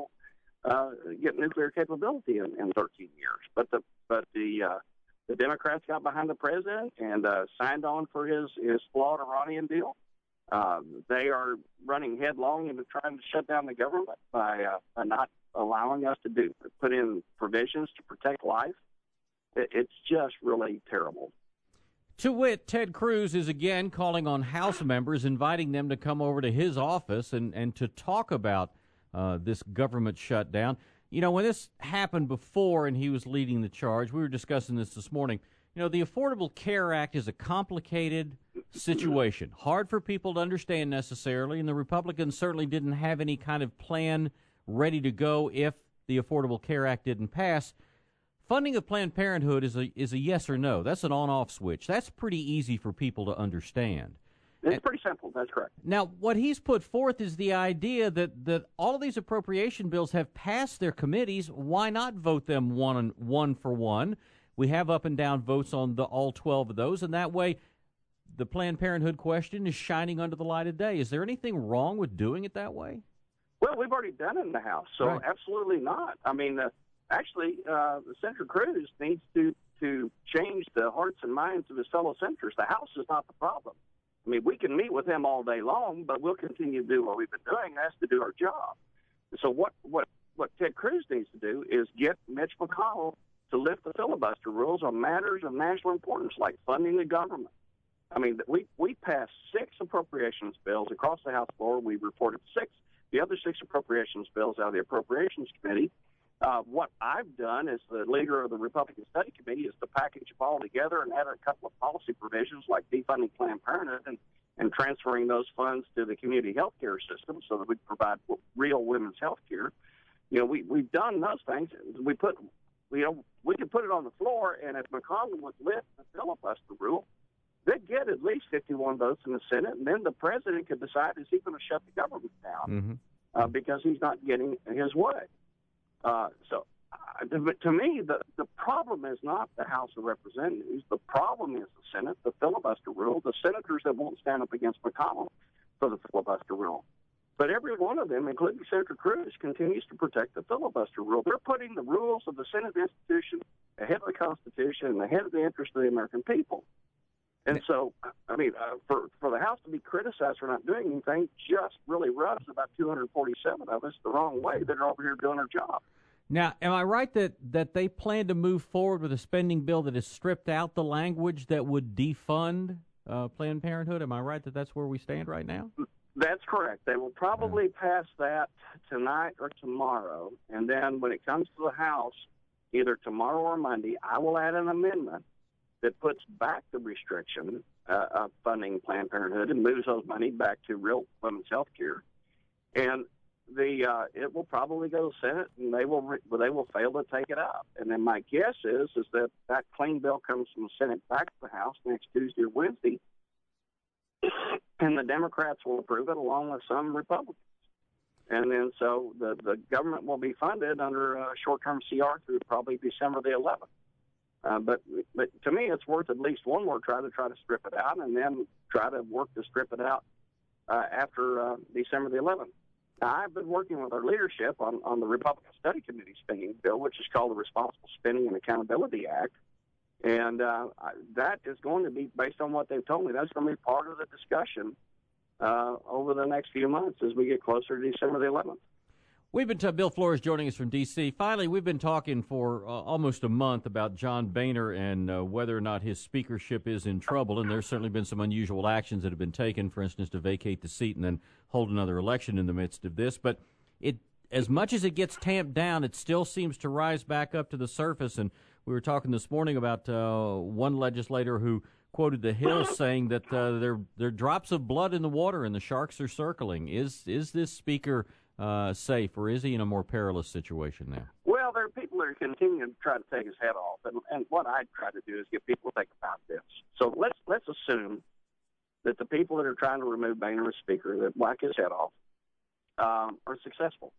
[SPEAKER 12] nuclear capability in 13 years. But the Democrats got behind the president and signed on for his flawed Iranian deal. They are running headlong into trying to shut down the government by not allowing us to put in provisions to protect life. It's just really terrible.
[SPEAKER 9] To wit, Ted Cruz is again calling on House members, inviting them to come over to his office and to talk about this government shutdown. When this happened before and he was leading the charge, we were discussing this morning, the Affordable Care Act is a complicated situation, hard for people to understand necessarily, and the Republicans certainly didn't have any kind of plan ready to go if the Affordable Care Act didn't pass. Funding of Planned Parenthood is a yes or no. That's an on-off switch. That's pretty easy for people to understand.
[SPEAKER 12] It's pretty simple. That's correct.
[SPEAKER 9] Now, what he's put forth is the idea that all of these appropriation bills have passed their committees. Why not vote them one for one? We have up and down votes on all 12 of those, and that way the Planned Parenthood question is shining under the light of day. Is there anything wrong with doing it that way?
[SPEAKER 12] Well, we've already done it in the House, so
[SPEAKER 9] right.
[SPEAKER 12] Absolutely not. I mean, Senator Cruz needs to change the hearts and minds of his fellow senators. The House is not the problem. I mean, we can meet with him all day long, but we'll continue to do what we've been doing. That's to do our job. So what Ted Cruz needs to do is get Mitch McConnell to lift the filibuster rules on matters of national importance, like funding the government. I mean, we passed 6 appropriations bills across the House floor. We reported 6. The other 6 appropriations bills out of the Appropriations Committee. What I've done as the leader of the Republican Study Committee is to package them all together and add a couple of policy provisions like defunding Planned Parenthood and transferring those funds to the community health care system so that we can provide real women's health care. We've done those things. We can put it on the floor, and if McConnell would lift the filibuster rule, they'd get at least 51 votes in the Senate, and then the president could decide, is he going to shut the government down because he's not getting his way. To me, the problem is not the House of Representatives. The problem is the Senate, the filibuster rule, the senators that won't stand up against McConnell for the filibuster rule. But every one of them, including Senator Cruz, continues to protect the filibuster rule. They're putting the rules of the Senate institution ahead of the Constitution and ahead of the interest of the American people. And so, I mean, for the House to be criticized for not doing anything just really rubs about 247 of us the wrong way that are over here doing our job.
[SPEAKER 9] Now, am I right that they plan to move forward with a spending bill that has stripped out the language that would defund Planned Parenthood? Am I right that that's where we stand right now?
[SPEAKER 12] That's correct. They will probably pass that tonight or tomorrow. And then when it comes to the House, either tomorrow or Monday, I will add an amendment that puts back the restriction of funding Planned Parenthood and moves those money back to real women's health care. And it will probably go to the Senate, and they will fail to take it up. And then my guess is that clean bill comes from the Senate back to the House next Tuesday or Wednesday, and the Democrats will approve it along with some Republicans. And then so the government will be funded under a short-term CR through probably December the 11th. But to me, it's worth at least one more try to strip it out, and then try to work to strip it out after December the 11th. Now, I've been working with our leadership on the Republican Study Committee spending bill, which is called the Responsible Spending and Accountability Act. And that is going to be, based on what they've told me, that's going to be part of the discussion over the next few months as we get closer to December the 11th.
[SPEAKER 9] We've been Bill Flores joining us from D.C. Finally, we've been talking for almost a month about John Boehner and whether or not his speakership is in trouble, and there's certainly been some unusual actions that have been taken, for instance, to vacate the seat and then hold another election in the midst of this. But as much as it gets tamped down, it still seems to rise back up to the surface. And we were talking this morning about one legislator who quoted The Hill saying that there are drops of blood in the water and the sharks are circling. Is this speaker safe, or is he in a more perilous situation now?
[SPEAKER 12] Well, there are people that are continuing to try to take his head off, and what I try to do is get people to think about this. So let's assume that the people that are trying to remove Boehner as Speaker, that whack his head off, are successful.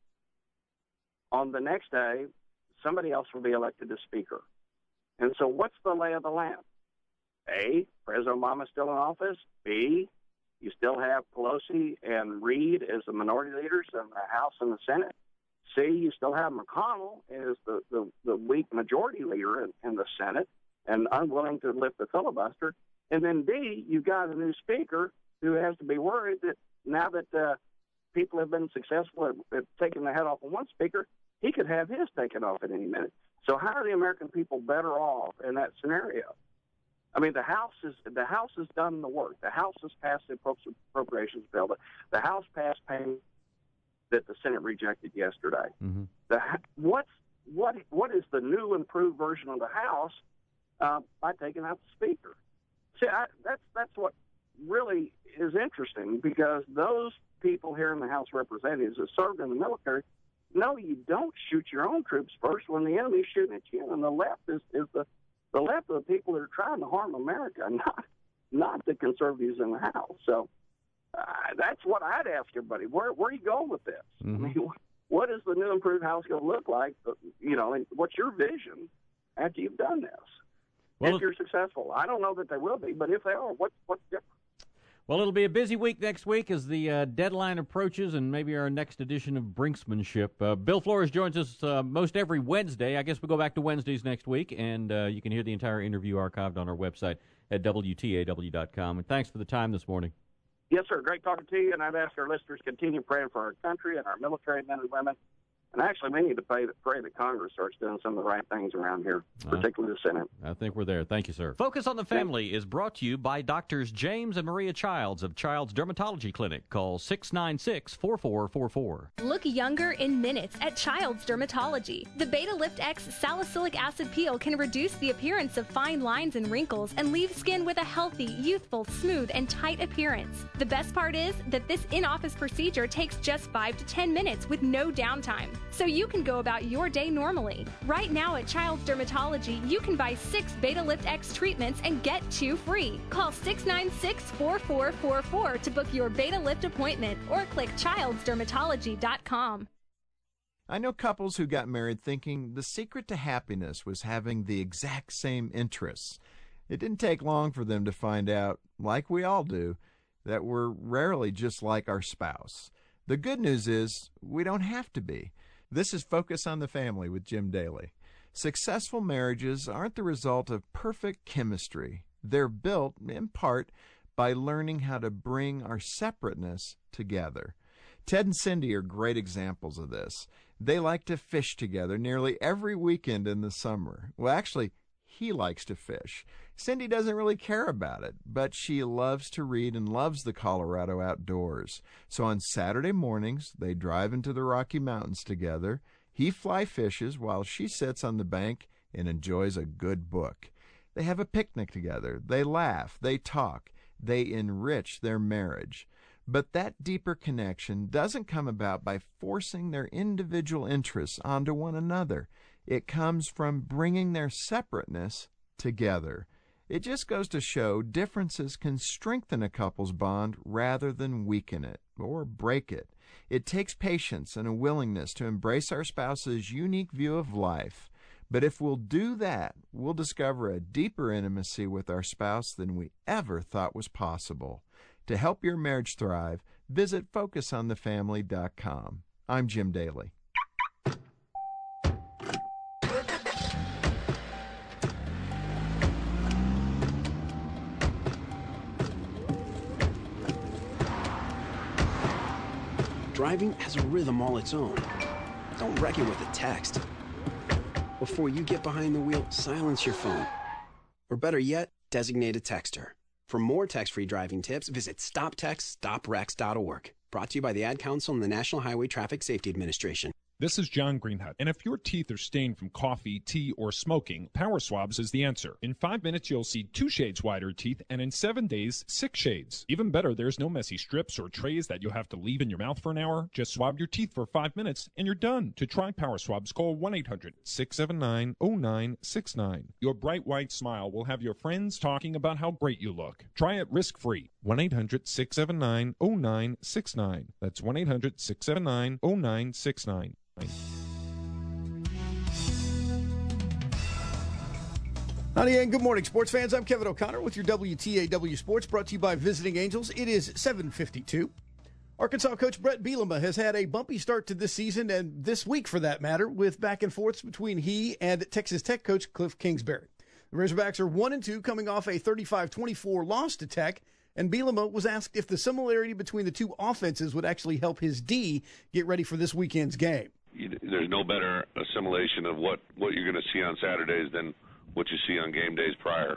[SPEAKER 12] On the next day, somebody else will be elected as Speaker. And so what's the lay of the land? A, President Obama's still in office. B, you still have Pelosi and Reid as the minority leaders in the House and the Senate. C, you still have McConnell as the weak majority leader in the Senate and unwilling to lift the filibuster. And then D, you've got a new speaker who has to be worried that now that people have been successful at taking the head off of one speaker, he could have his taken off at any minute. So how are the American people better off in that scenario? I mean, the House has done the work. The House has passed the appropriations bill. The House passed paying that the Senate rejected yesterday. Mm-hmm. What is the new improved version of the House by taking out the Speaker? See, that's what really is interesting, because those people here in the House of Representatives that served in the military know you don't shoot your own troops first when the enemy's shooting at you, and the left is the left of the people that are trying to harm America, not the conservatives in the House. So that's what I'd ask everybody. Where are you going with this? Mm-hmm. I mean, what is the new improved House going to look like? And what's your vision after you've done this? Well, if you're successful, I don't know that they will be, but if they are, what's different?
[SPEAKER 9] Well, it'll be a busy week next week as the deadline approaches and maybe our next edition of Brinksmanship. Bill Flores joins us most every Wednesday. I guess we'll go back to Wednesdays next week, and you can hear the entire interview archived on our website at WTAW.com. And thanks for the time this morning.
[SPEAKER 12] Yes, sir. Great talking to you, and I'd ask our listeners to continue praying for our country and our military men and women. And actually, we need to pray that Congress starts doing some of the right things around here, particularly the Senate.
[SPEAKER 9] I think we're there. Thank you, sir.
[SPEAKER 22] Focus on the Family is brought to you by Doctors James and Maria Childs of Child's Dermatology Clinic. Call 696-4444.
[SPEAKER 15] Look younger in minutes at Child's Dermatology. The Beta Lift X salicylic acid peel can reduce the appearance of fine lines and wrinkles and leave skin with a healthy, youthful, smooth, and tight appearance. The best part is that this in-office procedure takes just 5 to 10 minutes with no downtime, so you can go about your day normally. Right now at Child's Dermatology, you can buy 6 Beta Lift X treatments and get 2 free. Call 696-4444 to book your Beta Lift appointment or click childsdermatology.com.
[SPEAKER 16] I know couples who got married thinking the secret to happiness was having the exact same interests. It didn't take long for them to find out, like we all do, that we're rarely just like our spouse. The good news is we don't have to be. This is Focus on the Family with Jim Daly. Successful marriages aren't the result of perfect chemistry. They're built, in part, by learning how to bring our separateness together. Ted and Cindy are great examples of this. They like to fish together nearly every weekend in the summer. Well, actually, he likes to fish. Cindy doesn't really care about it, but she loves to read and loves the Colorado outdoors. So on Saturday mornings, they drive into the Rocky Mountains together. He fly fishes while she sits on the bank and enjoys a good book. They have a picnic together. They laugh. They talk. They enrich their marriage. But that deeper connection doesn't come about by forcing their individual interests onto one another. It comes from bringing their separateness together. It just goes to show differences can strengthen a couple's bond rather than weaken it or break it. It takes patience and a willingness to embrace our spouse's unique view of life. But if we'll do that, we'll discover a deeper intimacy with our spouse than we ever thought was possible. To help your marriage thrive, visit FocusOnTheFamily.com. I'm Jim Daly.
[SPEAKER 2] Driving has a rhythm all its own. Don't wreck it with a text. Before you get behind the wheel, silence your phone. Or better yet, designate a texter. For more text-free driving tips, visit StopTextStopWrecks.org. Brought to you by the Ad Council and the National Highway Traffic Safety Administration.
[SPEAKER 17] This is John Greenhut, and if your teeth are stained from coffee, tea, or smoking, Power Swabs is the answer. In 5 minutes, you'll see 2 shades whiter teeth, and in 7 days, 6 shades. Even better, there's no messy strips or trays that you'll have to leave in your mouth for an hour. Just swab your teeth for 5 minutes, and you're done. To try Power Swabs, call 1-800-679-0969. Your bright white smile will have your friends talking about how great you look. Try it risk-free. 1-800-679-0969. That's 1-800-679-0969.
[SPEAKER 14] Howdy and good morning, sports fans. I'm Kevin O'Connor with your WTAW Sports, brought to you by Visiting Angels. It is 7:52. Arkansas coach Brett Bielema has had a bumpy start to this season and this week, for that matter, with back and forths between he and Texas Tech coach Cliff Kingsbury. The Razorbacks are 1-2, coming off a 35-24 loss to Tech, and Bielema was asked if the similarity between the two offenses would actually help his D get ready for this weekend's game.
[SPEAKER 27] There's no better assimilation of what you're going to see on Saturdays than what you see on game days prior.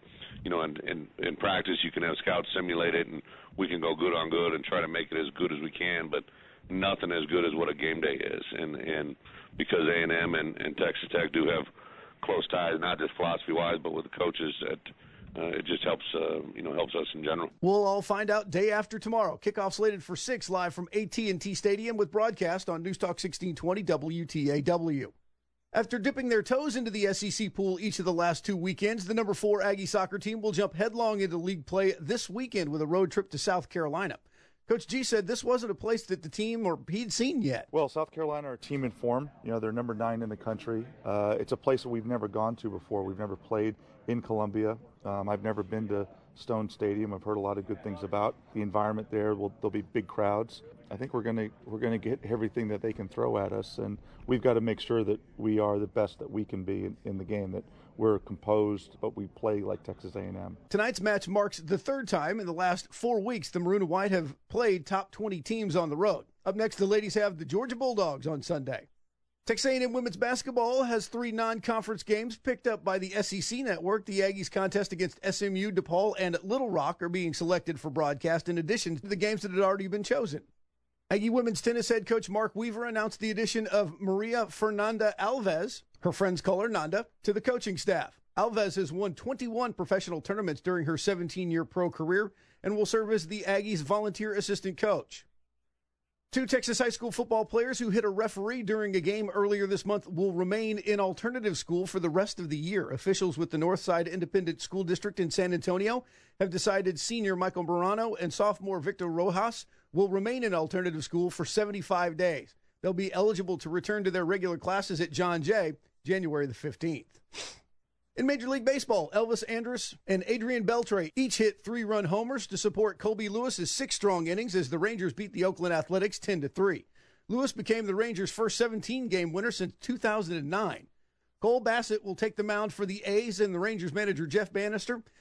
[SPEAKER 27] In practice, you can have scouts simulate it, and we can go good on good and try to make it as good as we can, but nothing as good as what a game day is. And because A&M and Texas Tech do have close ties, not just philosophy-wise, but with the coaches, it just helps us in general.
[SPEAKER 14] We'll all find out day after tomorrow. Kickoff slated for 6 live from AT&T Stadium with broadcast on News Talk 1620 WTAW. After dipping their toes into the SEC pool each of the last 2 weekends, the number 4 Aggie soccer team will jump headlong into league play this weekend with a road trip to South Carolina. Coach G said this wasn't a place that the team or he'd seen yet.
[SPEAKER 18] Well, South Carolina are a team in form. They're number 9 in the country. It's a place that we've never gone to before. We've never played in Columbia. I've never been to Stone Stadium. I've heard a lot of good things about the environment there. There'll be big crowds. I think we're gonna get everything that they can throw at us, and we've got to make sure that we are the best that we can be in the game, that we're composed, but we play like Texas A&M.
[SPEAKER 14] Tonight's match marks the 3rd time in the last 4 weeks the Maroon and White have played top 20 teams on the road. Up next, the ladies have the Georgia Bulldogs on Sunday. Texas A&M women's basketball has 3 non-conference games picked up by the SEC network. The Aggies contest against SMU, DePaul, and Little Rock are being selected for broadcast in addition to the games that had already been chosen. Aggie women's tennis head coach Mark Weaver announced the addition of Maria Fernanda Alves, her friends call her Nanda, to the coaching staff. Alves has won 21 professional tournaments during her 17-year pro career and will serve as the Aggies' volunteer assistant coach. 2 Texas high school football players who hit a referee during a game earlier this month will remain in alternative school for the rest of the year. Officials with the Northside Independent School District in San Antonio have decided senior Michael Morano and sophomore Victor Rojas will remain in alternative school for 75 days. They'll be eligible to return to their regular classes at John Jay, January the 15th. In Major League Baseball, Elvis Andrus and Adrian Beltre each hit 3-run homers to support Colby Lewis's 6 strong innings as the Rangers beat the Oakland Athletics 10-3. Lewis became the Rangers' first 17-game winner since 2009. Cole Bassett will take the mound for the A's, and the Rangers manager Jeff Bannister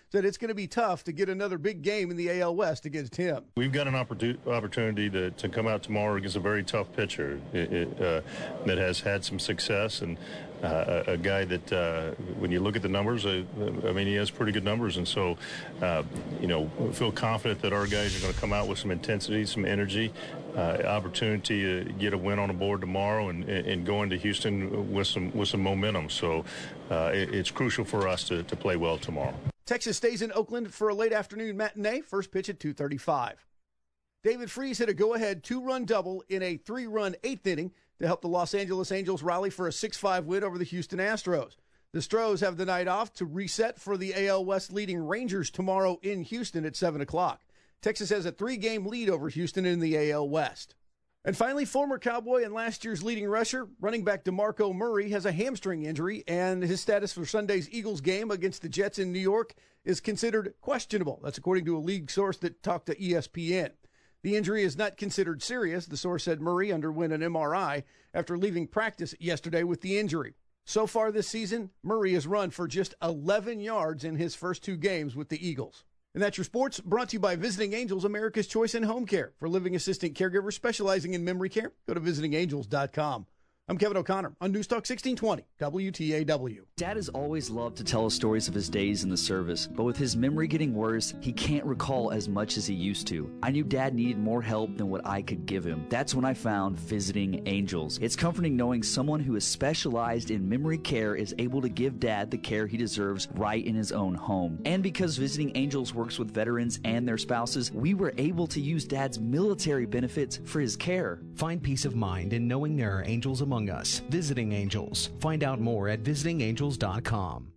[SPEAKER 14] said it's going to be tough to get another big game in the AL West against him.
[SPEAKER 3] We've got an opportunity to come out tomorrow against a very tough pitcher that has had some success, and a guy that, when you look at the numbers, I mean, he has pretty good numbers. And so, feel confident that our guys are going to come out with some intensity, some energy, opportunity to get a win on the board tomorrow and go into Houston with some momentum. So it's crucial for us to play well tomorrow.
[SPEAKER 14] Texas stays in Oakland for a late afternoon matinee. First pitch at 2:35. David Freese hit a go-ahead 2-run double in a 3-run 8th inning to help the Los Angeles Angels rally for a 6-5 win over the Houston Astros. The Stros have the night off to reset for the AL West leading Rangers tomorrow in Houston at 7 o'clock. Texas has a 3-game lead over Houston in the AL West. And finally, former Cowboy and last year's leading rusher, running back DeMarco Murray, has a hamstring injury, and his status for Sunday's Eagles game against the Jets in New York is considered questionable. That's according to a league source that talked to ESPN. The injury is not considered serious. The source said Murray underwent an MRI after leaving practice yesterday with the injury. So far this season, Murray has run for just 11 yards in his first 2 games with the Eagles. And that's your sports, brought to you by Visiting Angels, America's Choice in Home Care. For living assistant caregivers specializing in memory care, go to visitingangels.com. I'm Kevin O'Connor on News Talk 1620, WTAW.
[SPEAKER 4] Dad has always loved to tell us stories of his days in the service, but with his memory getting worse, he can't recall as much as he used to. I knew Dad needed more help than what I could give him. That's when I found Visiting Angels. It's comforting knowing someone who is specialized in memory care is able to give Dad the care he deserves right in his own home. And because Visiting Angels works with veterans and their spouses, we were able to use Dad's military benefits for his care.
[SPEAKER 6] Find peace of mind in knowing there are angels among us. Visiting Angels. Find out more at visitingangels.com.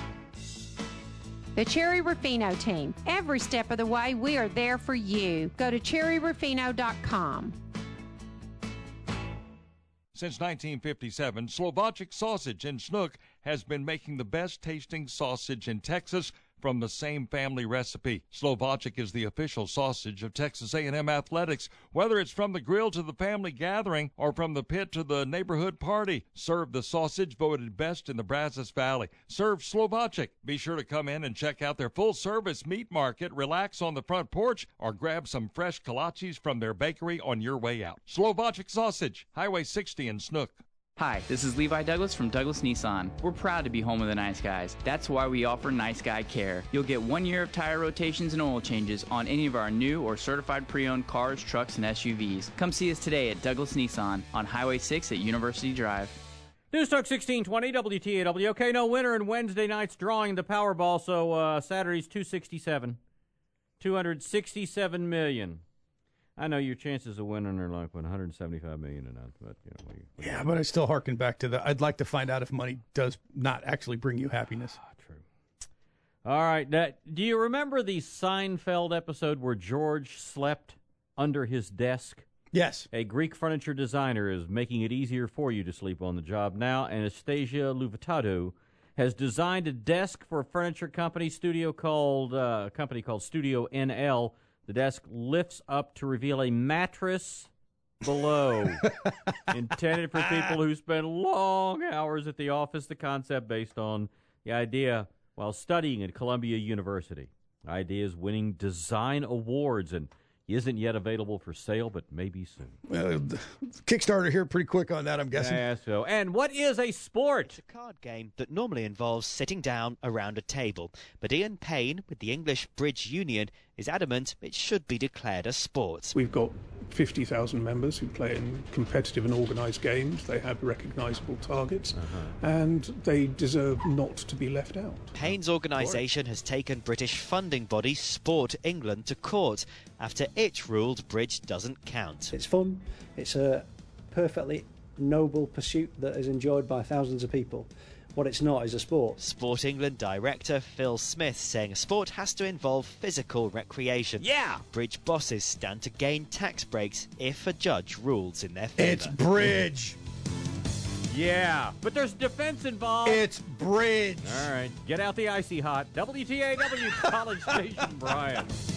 [SPEAKER 19] The Cherry Rufino team. Every step of the way, we are there for you. Go to cherryrufino.com.
[SPEAKER 20] Since 1957, Slovacek Sausage in Snook has been making the best tasting sausage in Texas from the same family recipe. Slovacek is the official sausage of Texas A&M Athletics. Whether it's from the grill to the family gathering or from the pit to the neighborhood party, serve the sausage voted best in the Brazos Valley. Serve Slovacek. Be sure to come in and check out their full-service meat market, relax on the front porch, or grab some fresh kolaches from their bakery on your way out. Slovacek Sausage, Highway 60 in Snook.
[SPEAKER 21] Hi, this is Levi Douglas from Douglas Nissan. We're proud to be home of the nice guys. That's why we offer Nice Guy Care. You'll get 1 year of tire rotations and oil changes on any of our new or certified pre-owned cars, trucks, and SUVs. Come see us today at Douglas Nissan on Highway 6 at University Drive.
[SPEAKER 9] News Talk 1620, WTAW. Okay, no winner in Wednesday night's drawing the Powerball, so Saturday's 267. $267 million. I know your chances of winning are like, $175 million and that, but,
[SPEAKER 14] Yeah, but I still harken back to I'd like to find out if money does not actually bring you happiness.
[SPEAKER 9] True. All right. Do you remember the Seinfeld episode where George slept under his desk?
[SPEAKER 14] Yes.
[SPEAKER 9] A Greek furniture designer is making it easier for you to sleep on the job now. Anastasia Louvitado has designed a desk for a furniture company called Studio NL. The desk lifts up to reveal a mattress below, intended for people who spend long hours at the office. The concept based on the idea while studying at Columbia University. The idea is winning design awards and isn't yet available for sale, but maybe soon.
[SPEAKER 14] Kickstarter here pretty quick on that, I'm guessing.
[SPEAKER 9] Yeah, so. And what is a sport?
[SPEAKER 23] It's a card game that normally involves sitting down around a table. But Ian Payne, with the English Bridge Union, is adamant it should be declared a sport.
[SPEAKER 24] We've got 50,000 members who play in competitive and organised games. They have recognisable targets, and they deserve not to be left out.
[SPEAKER 23] Payne's organisation has taken British funding body Sport England to court after it ruled bridge doesn't count.
[SPEAKER 28] It's fun. It's a perfectly noble pursuit that is enjoyed by thousands of people. What it's not is a sport.
[SPEAKER 23] Sport England director Phil Smith saying a sport has to involve physical recreation.
[SPEAKER 9] Yeah!
[SPEAKER 23] Bridge bosses stand to gain tax breaks if a judge rules in their favour.
[SPEAKER 14] It's bridge!
[SPEAKER 9] Yeah, but there's defense involved.
[SPEAKER 14] It's bridge!
[SPEAKER 9] All right, get out the icy hot. WTAW College Station, Bryan.